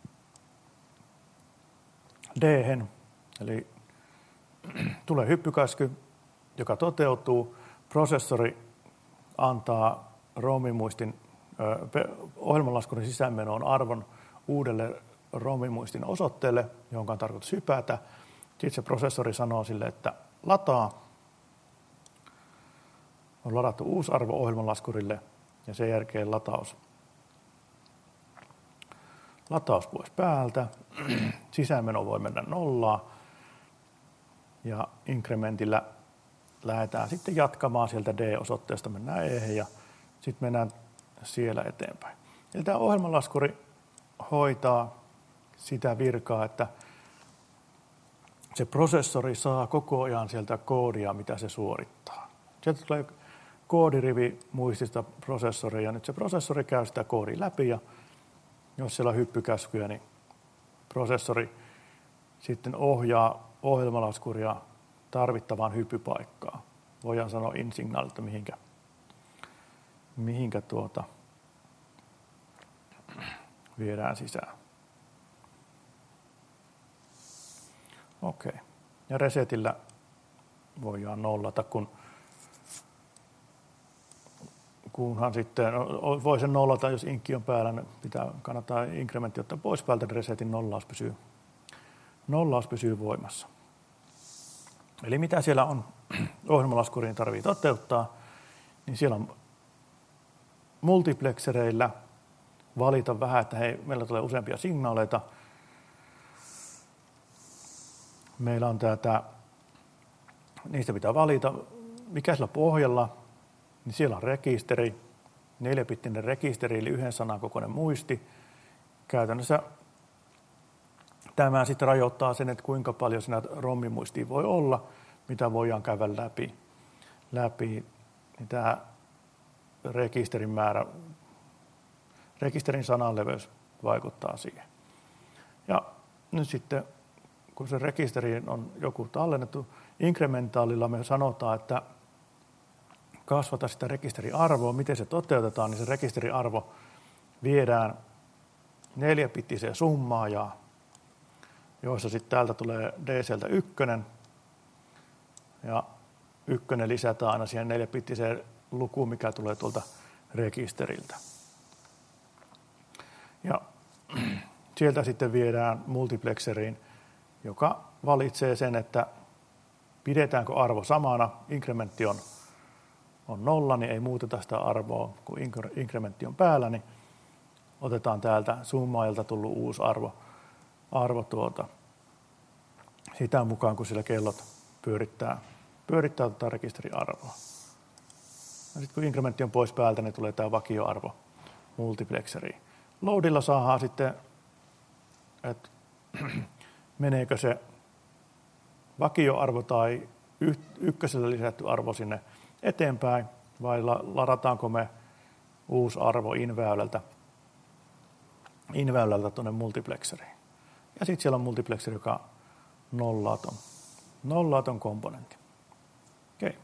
D-hen, eli tulee hyppykäsky, joka toteutuu, prosessori antaa rommimuistin ohjelmanlaskurin sisäänmenoon arvon uudelle rommimuistin osoitteelle, jonka on tarkoitus hypätä. Sitten se prosessori sanoo sille, että lataa. On ladattu uusi arvo ohjelmanlaskurille ja sen jälkeen lataus pois päältä. Sisäänmeno voi mennä 0 ja inkrementillä lähdetään sitten jatkamaan sieltä D-osoitteesta, mennään E ja sitten mennään siellä eteenpäin. Eli tämä ohjelmanlaskuri hoitaa sitä virkaa, että se prosessori saa koko ajan sieltä koodia, mitä se suorittaa. Sieltä tulee koodirivi muistista prosessoria ja nyt se prosessori käy sitä koodia läpi ja jos siellä on hyppykäskyjä, niin prosessori sitten ohjaa ohjelmalaskuria tarvittavaan hyppypaikkaan. Voidaan sanoa insignaalilta, mihinkä viedään sisään. Okei. Ja resetillä voidaan nollata, kunhan sitten voi sen nollata, jos inkki on päällä, niin kannattaa inkrementti ottaa pois päältä, niin resetin nollaus pysyy voimassa. Eli mitä siellä on ohjelmalaskuriin tarvitsee toteuttaa, niin siellä on multiplexereillä valita vähän, että hei, meillä tulee useampia signaaleita. Meillä on niistä pitää valita, mikä sillä pohjalla, niin siellä on rekisteri, 4-bittinen rekisteri, eli 1 sanan kokoinen muisti. Käytännössä tämä sitten rajoittaa sen, että kuinka paljon siinä rommimuistia voi olla, mitä voidaan käydä läpi. Niin tämä rekisterin määrä, rekisterin sananleveys vaikuttaa siihen. Ja nyt sitten, kun se rekisteriin on joku tallennettu, inkrementaalilla me sanotaan, että kasvata sitä rekisteriarvoa, miten se toteutetaan, niin se rekisteriarvo viedään 4-bittiseen summaajaan, joissa sitten täältä tulee DC:ltä 1, ja 1 lisätään aina siihen 4-bittiseen lukuun, mikä tulee tuolta rekisteriltä. Ja sieltä sitten viedään multiplexeriin, joka valitsee sen, että pidetäänkö arvo samana, inkrementti on 0, niin ei muuteta sitä arvoa, kun inkrementti on päällä, niin otetaan täältä summaajalta tullut uusi arvo sitä mukaan, kun sillä kellot pyörittää rekisteriarvoa. Ja sitten kun inkrementti on pois päältä, niin tulee tämä vakioarvo multiplexeriin. Loadilla saadaan sitten, että meneekö se vakioarvo tai ykkösellä lisätty arvo sinne eteenpäin, vai ladataanko me uusi arvo inväylältä tuonne multiplexeriin. Ja sitten siellä on multiplexeri, joka nollaa ton komponentin. Okei.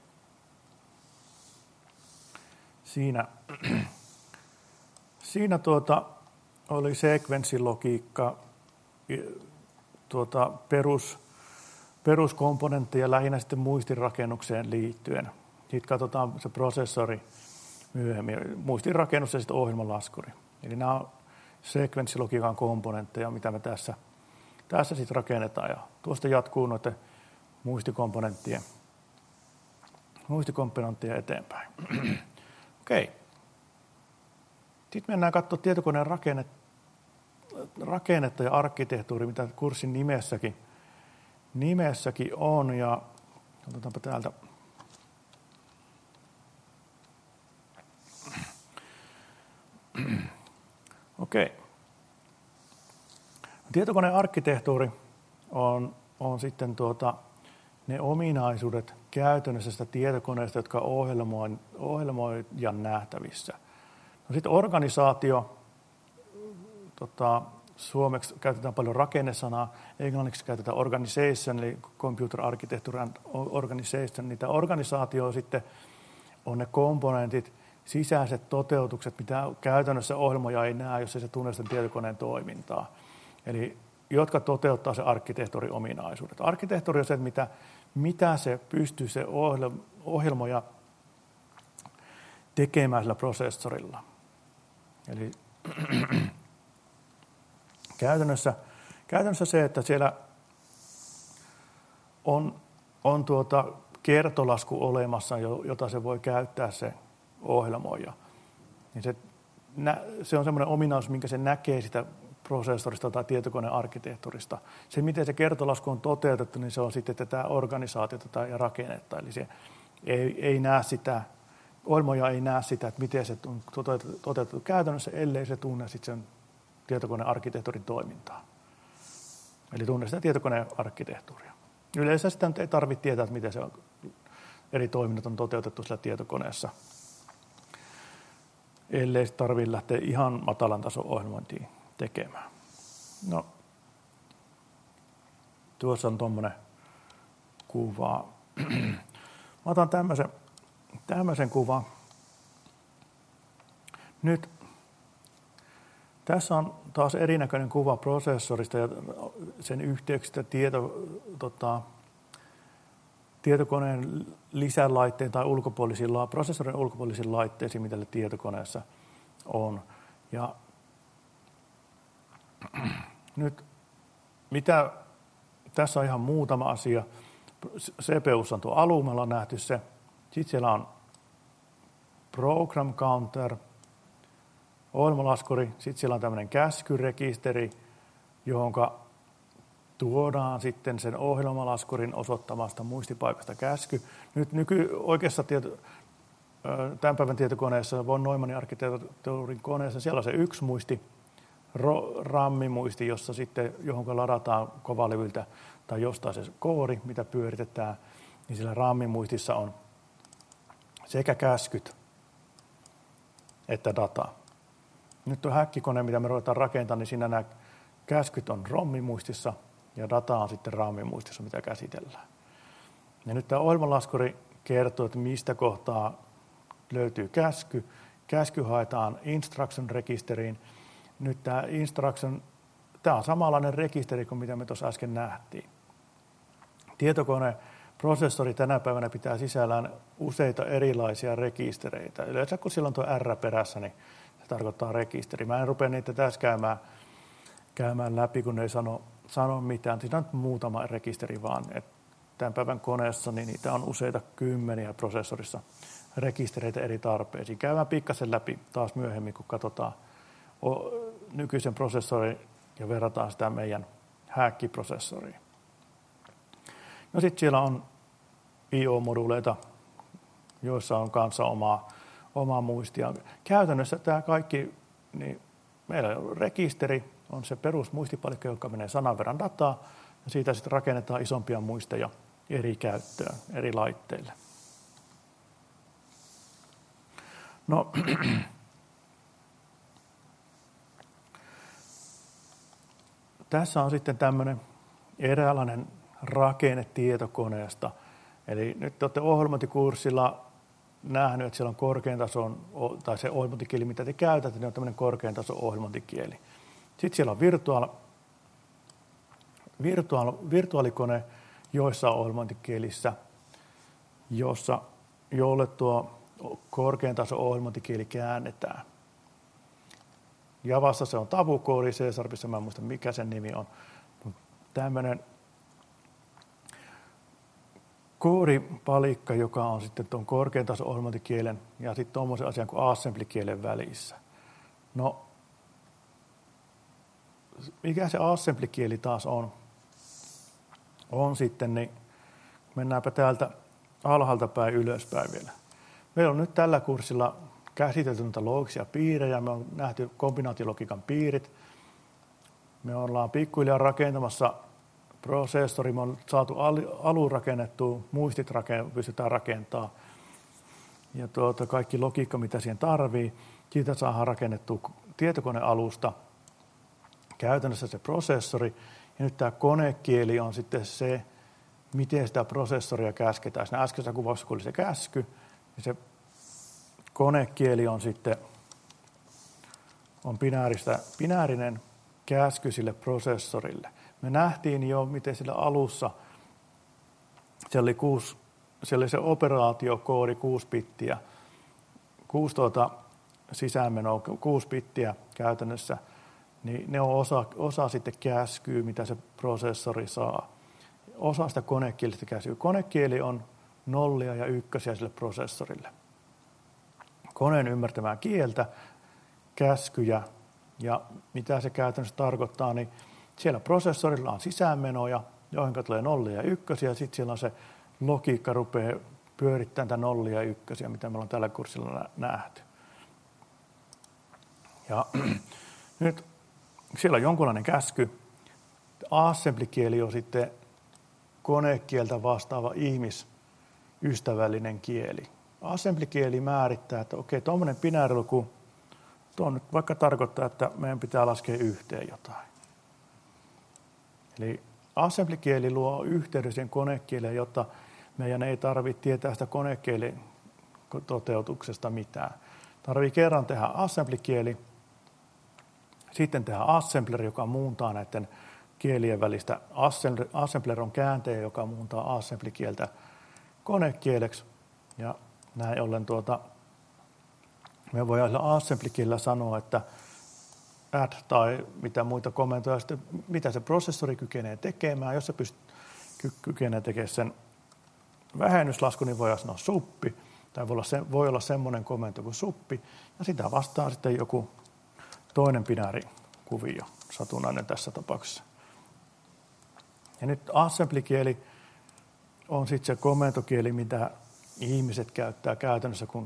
Siinä oli sekvenssilogiikka, peruskomponentteja lähinnä sitten muistinrakennukseen liittyen. Sitten katsotaan se prosessori myöhemmin, muistinrakennus ja sitten ohjelmalaskuri. Eli nämä on sekvenssilogiikan komponentteja, mitä me tässä sitten rakennetaan. Ja tuosta jatkuu noiden muistikomponenttien eteenpäin. Okei. Sitten mennään katsomaan tietokoneen rakennetta ja arkkitehtuuri, mitä kurssin nimessäkin on. Ja otetaanpa täältä. Okei. Tietokoneen arkkitehtuuri on sitten ne ominaisuudet käytännössä sitä tietokoneesta, jotka ohjelmoijan nähtävissä. No sitten organisaatio, suomeksi käytetään paljon rakennesanaa, englanniksi käytetään organization, eli computer architecture and organization. Niitä organisaatio sitten on ne komponentit, sisäiset toteutukset, mitä käytännössä ohjelmoija ei näe, jos ei se tunne sen tietokoneen toimintaa. Eli jotka toteuttaa se arkkitehtuurin ominaisuudet. Arkkitehtuuri on se, että mitä se pystyy se ohjelmoija tekemään sillä prosessorilla. Eli käytännössä se, että siellä on kertolasku olemassa, jota se voi käyttää se ohjelmoija. Niin se on semmoinen ominaisuus, minkä se näkee sitä prosessorista tai tietokoneen arkkitehtuurista. Se, miten se kertolasku on toteutettu, niin se on sitten tätä organisaatiota ja rakennetta. Eli se ei näe sitä, ohjelmoija ei näe sitä, että miten se on toteutettu käytännössä, ellei se tunne sitten sen tietokoneen arkkitehtuurin toimintaa. Eli tunne sitä tietokoneen arkkitehtuuria. Yleensä sitä ei tarvitse tietää, että miten se on, eri toiminnot on toteutettu sillä tietokoneessa, ellei se tarvitse lähteä ihan matalan tason ohjelmointiin tekemään. No, tuossa on tuommoinen kuvaa. Mä otan tämmöisen kuvan. Nyt tässä on taas erinäköinen kuva prosessorista ja sen yhteyksistä tietokoneen lisälaitteen tai prosessorin ulkopuolisiin laitteisiin, mitä tietokoneessa on. Ja nyt tässä on ihan muutama asia. CPU:ssa on tuo alumella nähty se. Sitten siellä on program counter, ohjelmalaskuri. Sitten siellä on tämmöinen käskyrekisteri, johon tuodaan sitten sen ohjelmalaskurin osoittamasta muistipaikasta käsky. Nyt oikeassa tämän päivän tietokoneessa, von Neumannin arkkitehtuurin koneessa, siellä on se yksi muisti, RAM-muisti, jossa sitten, johon ladataan kovalevyltä tai jostain se koodi, mitä pyöritetään, niin siellä RAM-muistissa on sekä käskyt että data. Nyt on häkkikone, mitä me ruvetaan rakentamaan, niin siinä nämä käskyt on ROM-muistissa ja data on sitten RAM-muistissa, mitä käsitellään. Ja nyt tämä ohjelmanlaskuri kertoo, että mistä kohtaa löytyy käsky. Käsky haetaan instruction-rekisteriin. Nyt tämä on samanlainen rekisteri kuin mitä me tuossa äsken nähtiin. Tietokoneprosessori tänä päivänä pitää sisällään useita erilaisia rekistereitä. Yleensä kun sillä on tuo R perässä, niin se tarkoittaa rekisteri. Mä en rupea niitä tässä käymään läpi, kun ne ei sano mitään. Siinä on muutama rekisteri vaan. Tämän päivän koneessa niin niitä on useita kymmeniä prosessorissa rekistereitä eri tarpeisiin. Käydään pikkasen läpi taas myöhemmin, kun katsotaan nykyisen prosessorin ja verrataan sitä meidän häkkiprosessoriin. No sitten siellä on IO-moduuleita, joissa on kanssa omaa muistia. Käytännössä tämä kaikki, niin meillä on rekisteri, on se perusmuistipalikka, joka menee sanan verran dataa, ja siitä sitten rakennetaan isompia muisteja eri käyttöön, eri laitteille. No, tässä on sitten tämmöinen eräänlainen rakenne tietokoneesta. Eli nyt te olette ohjelmointikurssilla nähnyt, että siellä on korkean tason, tai se ohjelmointikieli, mitä te käytätte, niin on tämmöinen korkean tason ohjelmointikieli. Sitten siellä on virtuaalikone, joissa on ohjelmointikielissä, jolle tuo korkean tason ohjelmointikieli käännetään. Javassa se on tavukoodi, C-sharpissa mä en muista mikä sen nimi on. Tämmöinen koodipalikka, joka on sitten tuon korkean tason ohjelmointikielen ja sitten tuommoisen asian kuin assembly-kielen välissä. No, mikä se assembly-kieli taas on sitten, niin mennäänpä täältä alhaalta päin ylöspäin vielä. Meillä on nyt tällä kurssilla käsitelty näitä loogisia piirejä, me on nähty kombinaatiologiikan piirit. Me ollaan pikkuhiljaa rakentamassa prosessori, me on saatu alun rakennettua, muistit pystytään rakentamaan. Ja kaikki logiikka, mitä siihen tarvii, siitä saadaan rakennettua tietokonealusta. Käytännössä se prosessori. Ja nyt tämä konekieli on sitten se, miten sitä prosessoria käsketään. Siinä äskeisessä kuvauksessa oli se käsky, ja se konekieli on sitten binäärinen käsky sille prosessorille. Me nähtiin jo, miten sillä alussa siellä oli se operaatiokoodi 6 bittiä, 6 sisäänmenoa, 6 bittiä käytännössä, niin ne on osa sitten käskyä, mitä se prosessori saa. Osa sitä konekielistä käskyä. Konekieli on nollia ja ykkösiä sille prosessorille. Koneen ymmärtämää kieltä, käskyjä ja mitä se käytännössä tarkoittaa, niin siellä prosessorilla on sisäänmenoja, joihin tulee nollia ja ykkösiä, ja sitten siellä on se logiikka rupeaa pyörittämään tätä nollia ja ykkösiä, mitä me ollaan tällä kurssilla nähty. Ja nyt siellä on jonkunlainen käsky. Assembly-kieli on sitten konekieltä vastaava ihmisystävällinen kieli. Assembly-kieli määrittää, että okei, tuommoinen binääriluku, tuo nyt vaikka tarkoittaa, että meidän pitää laskea yhteen jotain. Eli assembly-kieli luo yhteyden siihen konekieleen, jotta meidän ei tarvitse tietää sitä konekielen toteutuksesta mitään. Tarvii kerran tehdä assembly-kieli, sitten tehdä assembler, joka muuntaa näiden kielien välistä. Assembler on kääntäjä, joka muuntaa assembly-kieltä konekieleksi. Ja näin ollen me voidaan assembly-kielellä sanoa, että add tai mitä muita komentoja, sitten mitä se prosessori kykenee tekemään. Jos se kykenee tekemään sen vähennyslasku, niin voidaan sanoa suppi, tai voi olla semmoinen komento kuin suppi, ja sitä vastaa sitten joku toinen binäärikuvio, satunnainen tässä tapauksessa. Ja nyt assembly-kieli on sitten se komentokieli, mitä ihmiset käyttää käytännössä, kun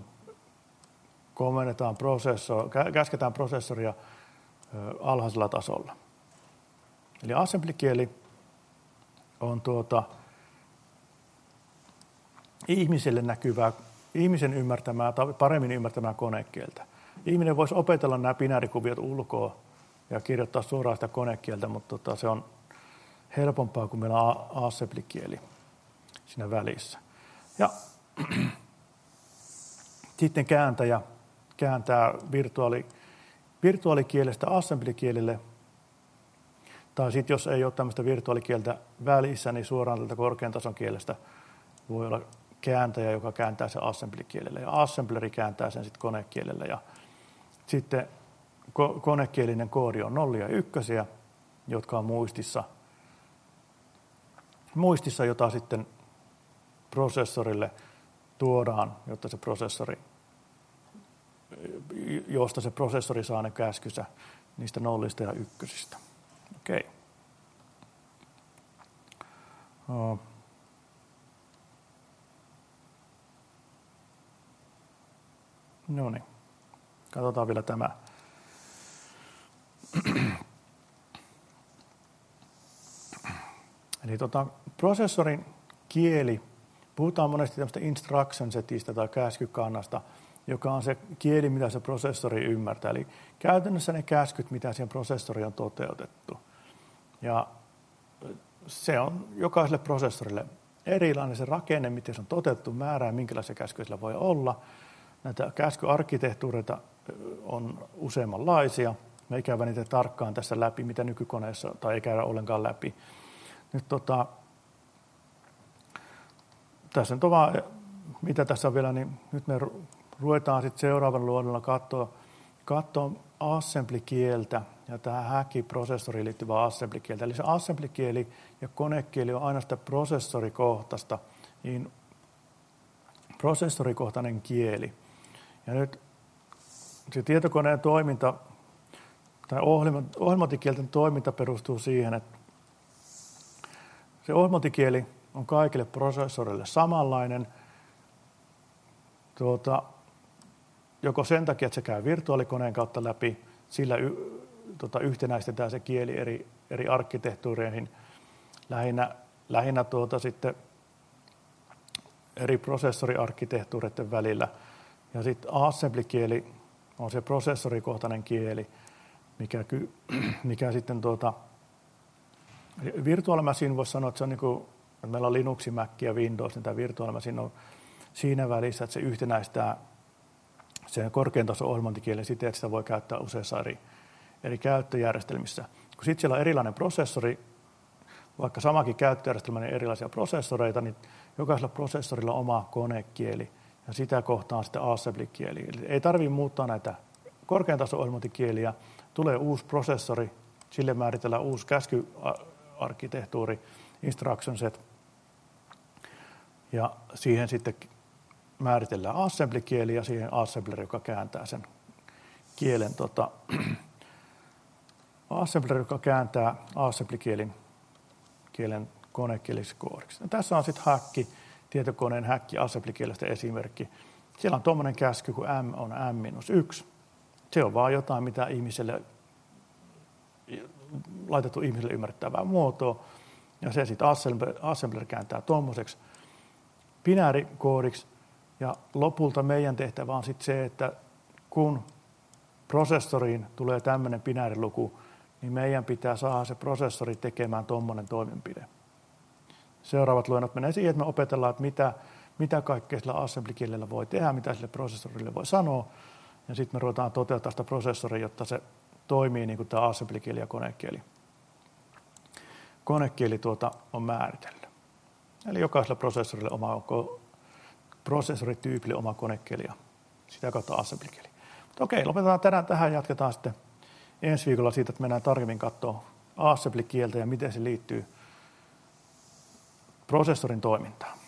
käsketään prosessoria alhaisella tasolla. Eli assembly-kieli on ihmiselle näkyvää, ihmisen ymmärtämää tai paremmin ymmärtämää konekieltä. Ihminen voisi opetella nämä binäärikuviot ulkoa ja kirjoittaa suoraan sitä konekieltä, mutta se on helpompaa, kun meillä on assembly-kieli siinä välissä. Ja sitten kääntäjä kääntää virtuaalikielestä assembly-kielelle, tai sitten jos ei ole tämmöistä virtuaalikieltä välissä, niin suoraan tältä korkean tason kielestä voi olla kääntäjä, joka kääntää sen assembly-kielelle, ja assembleri kääntää sen sitten konekielelle, ja sitten konekielinen koodi on 0 ja 1, jotka on muistissa, jota sitten prosessorille tuodaan, jotta se josta se prosessori saa ne käskynsä niistä 0 ja 1. Okei. No niin. Katsotaan vielä tämä. Eli prosessorin kieli, puhutaan monesti tämmöistä instruction setistä tai käskykannasta, joka on se kieli, mitä se prosessori ymmärtää. Eli käytännössä ne käskyt, mitä siihen prosessoriin on toteutettu. Ja se on jokaiselle prosessorille erilainen se rakenne, miten se on toteutettu, määrää, minkälaisia käskyjä sillä voi olla. Näitä käskyarkkitehtuureita on useammanlaisia. Me ei käydä niitä tarkkaan tässä läpi, mitä nykykoneessa, tai ei käydä ollenkaan läpi. Nyt tässä on vaan, mitä tässä on vielä, niin nyt me ruvetaan sitten seuraavalla luonnolla katsoa assembly-kieltä ja tähän häkkiprosessoriin liittyvää assembly-kieltä. Eli se assembly-kieli ja konekieli on aina sitä prosessorikohtaista, niin prosessorikohtainen kieli. Ja nyt se tietokoneen toiminta tai ohjelmointikielten toiminta perustuu siihen, että se ohjelmointikieli on kaikille prosessorille samanlainen, joko sen takia, että se käy virtuaalikoneen kautta läpi, sillä yhtenäistetään se kieli eri arkkitehtuureihin, lähinnä sitten eri prosessoriarkkitehtuureiden välillä. Ja sitten assembly-kieli on se prosessorikohtainen kieli, mikä sitten virtual machine voisi sanoa, että se on niin kuin, että meillä on Linux, Mac ja Windows, niin tämä virtual machine on siinä välissä, että se yhtenäistää sen korkean tason ohjelmointikielen siten, että sitä voi käyttää useissa eri käyttöjärjestelmissä. Kun sitten siellä on erilainen prosessori, vaikka samakin käyttöjärjestelmä, niin erilaisia prosessoreita, niin jokaisella prosessorilla on oma konekieli, ja sitä kohtaan sitten assembly-kieli. Eli ei tarvitse muuttaa näitä korkean tason ohjelmointikieliä, tulee uusi prosessori, sille määritellään uusi käskyarkkitehtuuri, instruction set, ja siihen sitten määritellään assembly-kieli ja siihen assembler, joka kääntää sen kielen, assembler, joka kääntää assembly-kielen konekieliseksi koodiksi. Ja tässä on sitten tietokoneen häkki assembly-kielestä esimerkki. Siellä on tuommoinen käsky, kun m on m-1. Se on vaan jotain, mitä laitettu ihmiselle ymmärrettävää muotoa, ja se sitten assembler kääntää tuommoiseksi binäärikoodiksi, ja lopulta meidän tehtävä on sitten se, että kun prosessoriin tulee tämmöinen binääriluku, niin meidän pitää saada se prosessori tekemään tuommoinen toimenpide. Seuraavat luennot menee siihen, että me opetellaan, että mitä kaikkea sillä assembly-kielellä voi tehdä, mitä sille prosessorille voi sanoa, ja sitten me ruvetaan toteuttaa sitä prosessoria, jotta se toimii niin kuin tämä assembly-kieli ja konekieli. Konekieli on määritellyt. Eli jokaisella prosessorille prosessorityypille oma konekieli ja sitä kautta assembly-kieli. Mutta okei, lopetetaan tänään tähän ja jatketaan sitten ensi viikolla siitä, että mennään tarkemmin katsoa assembly-kieltä ja miten se liittyy prosessorin toimintaan.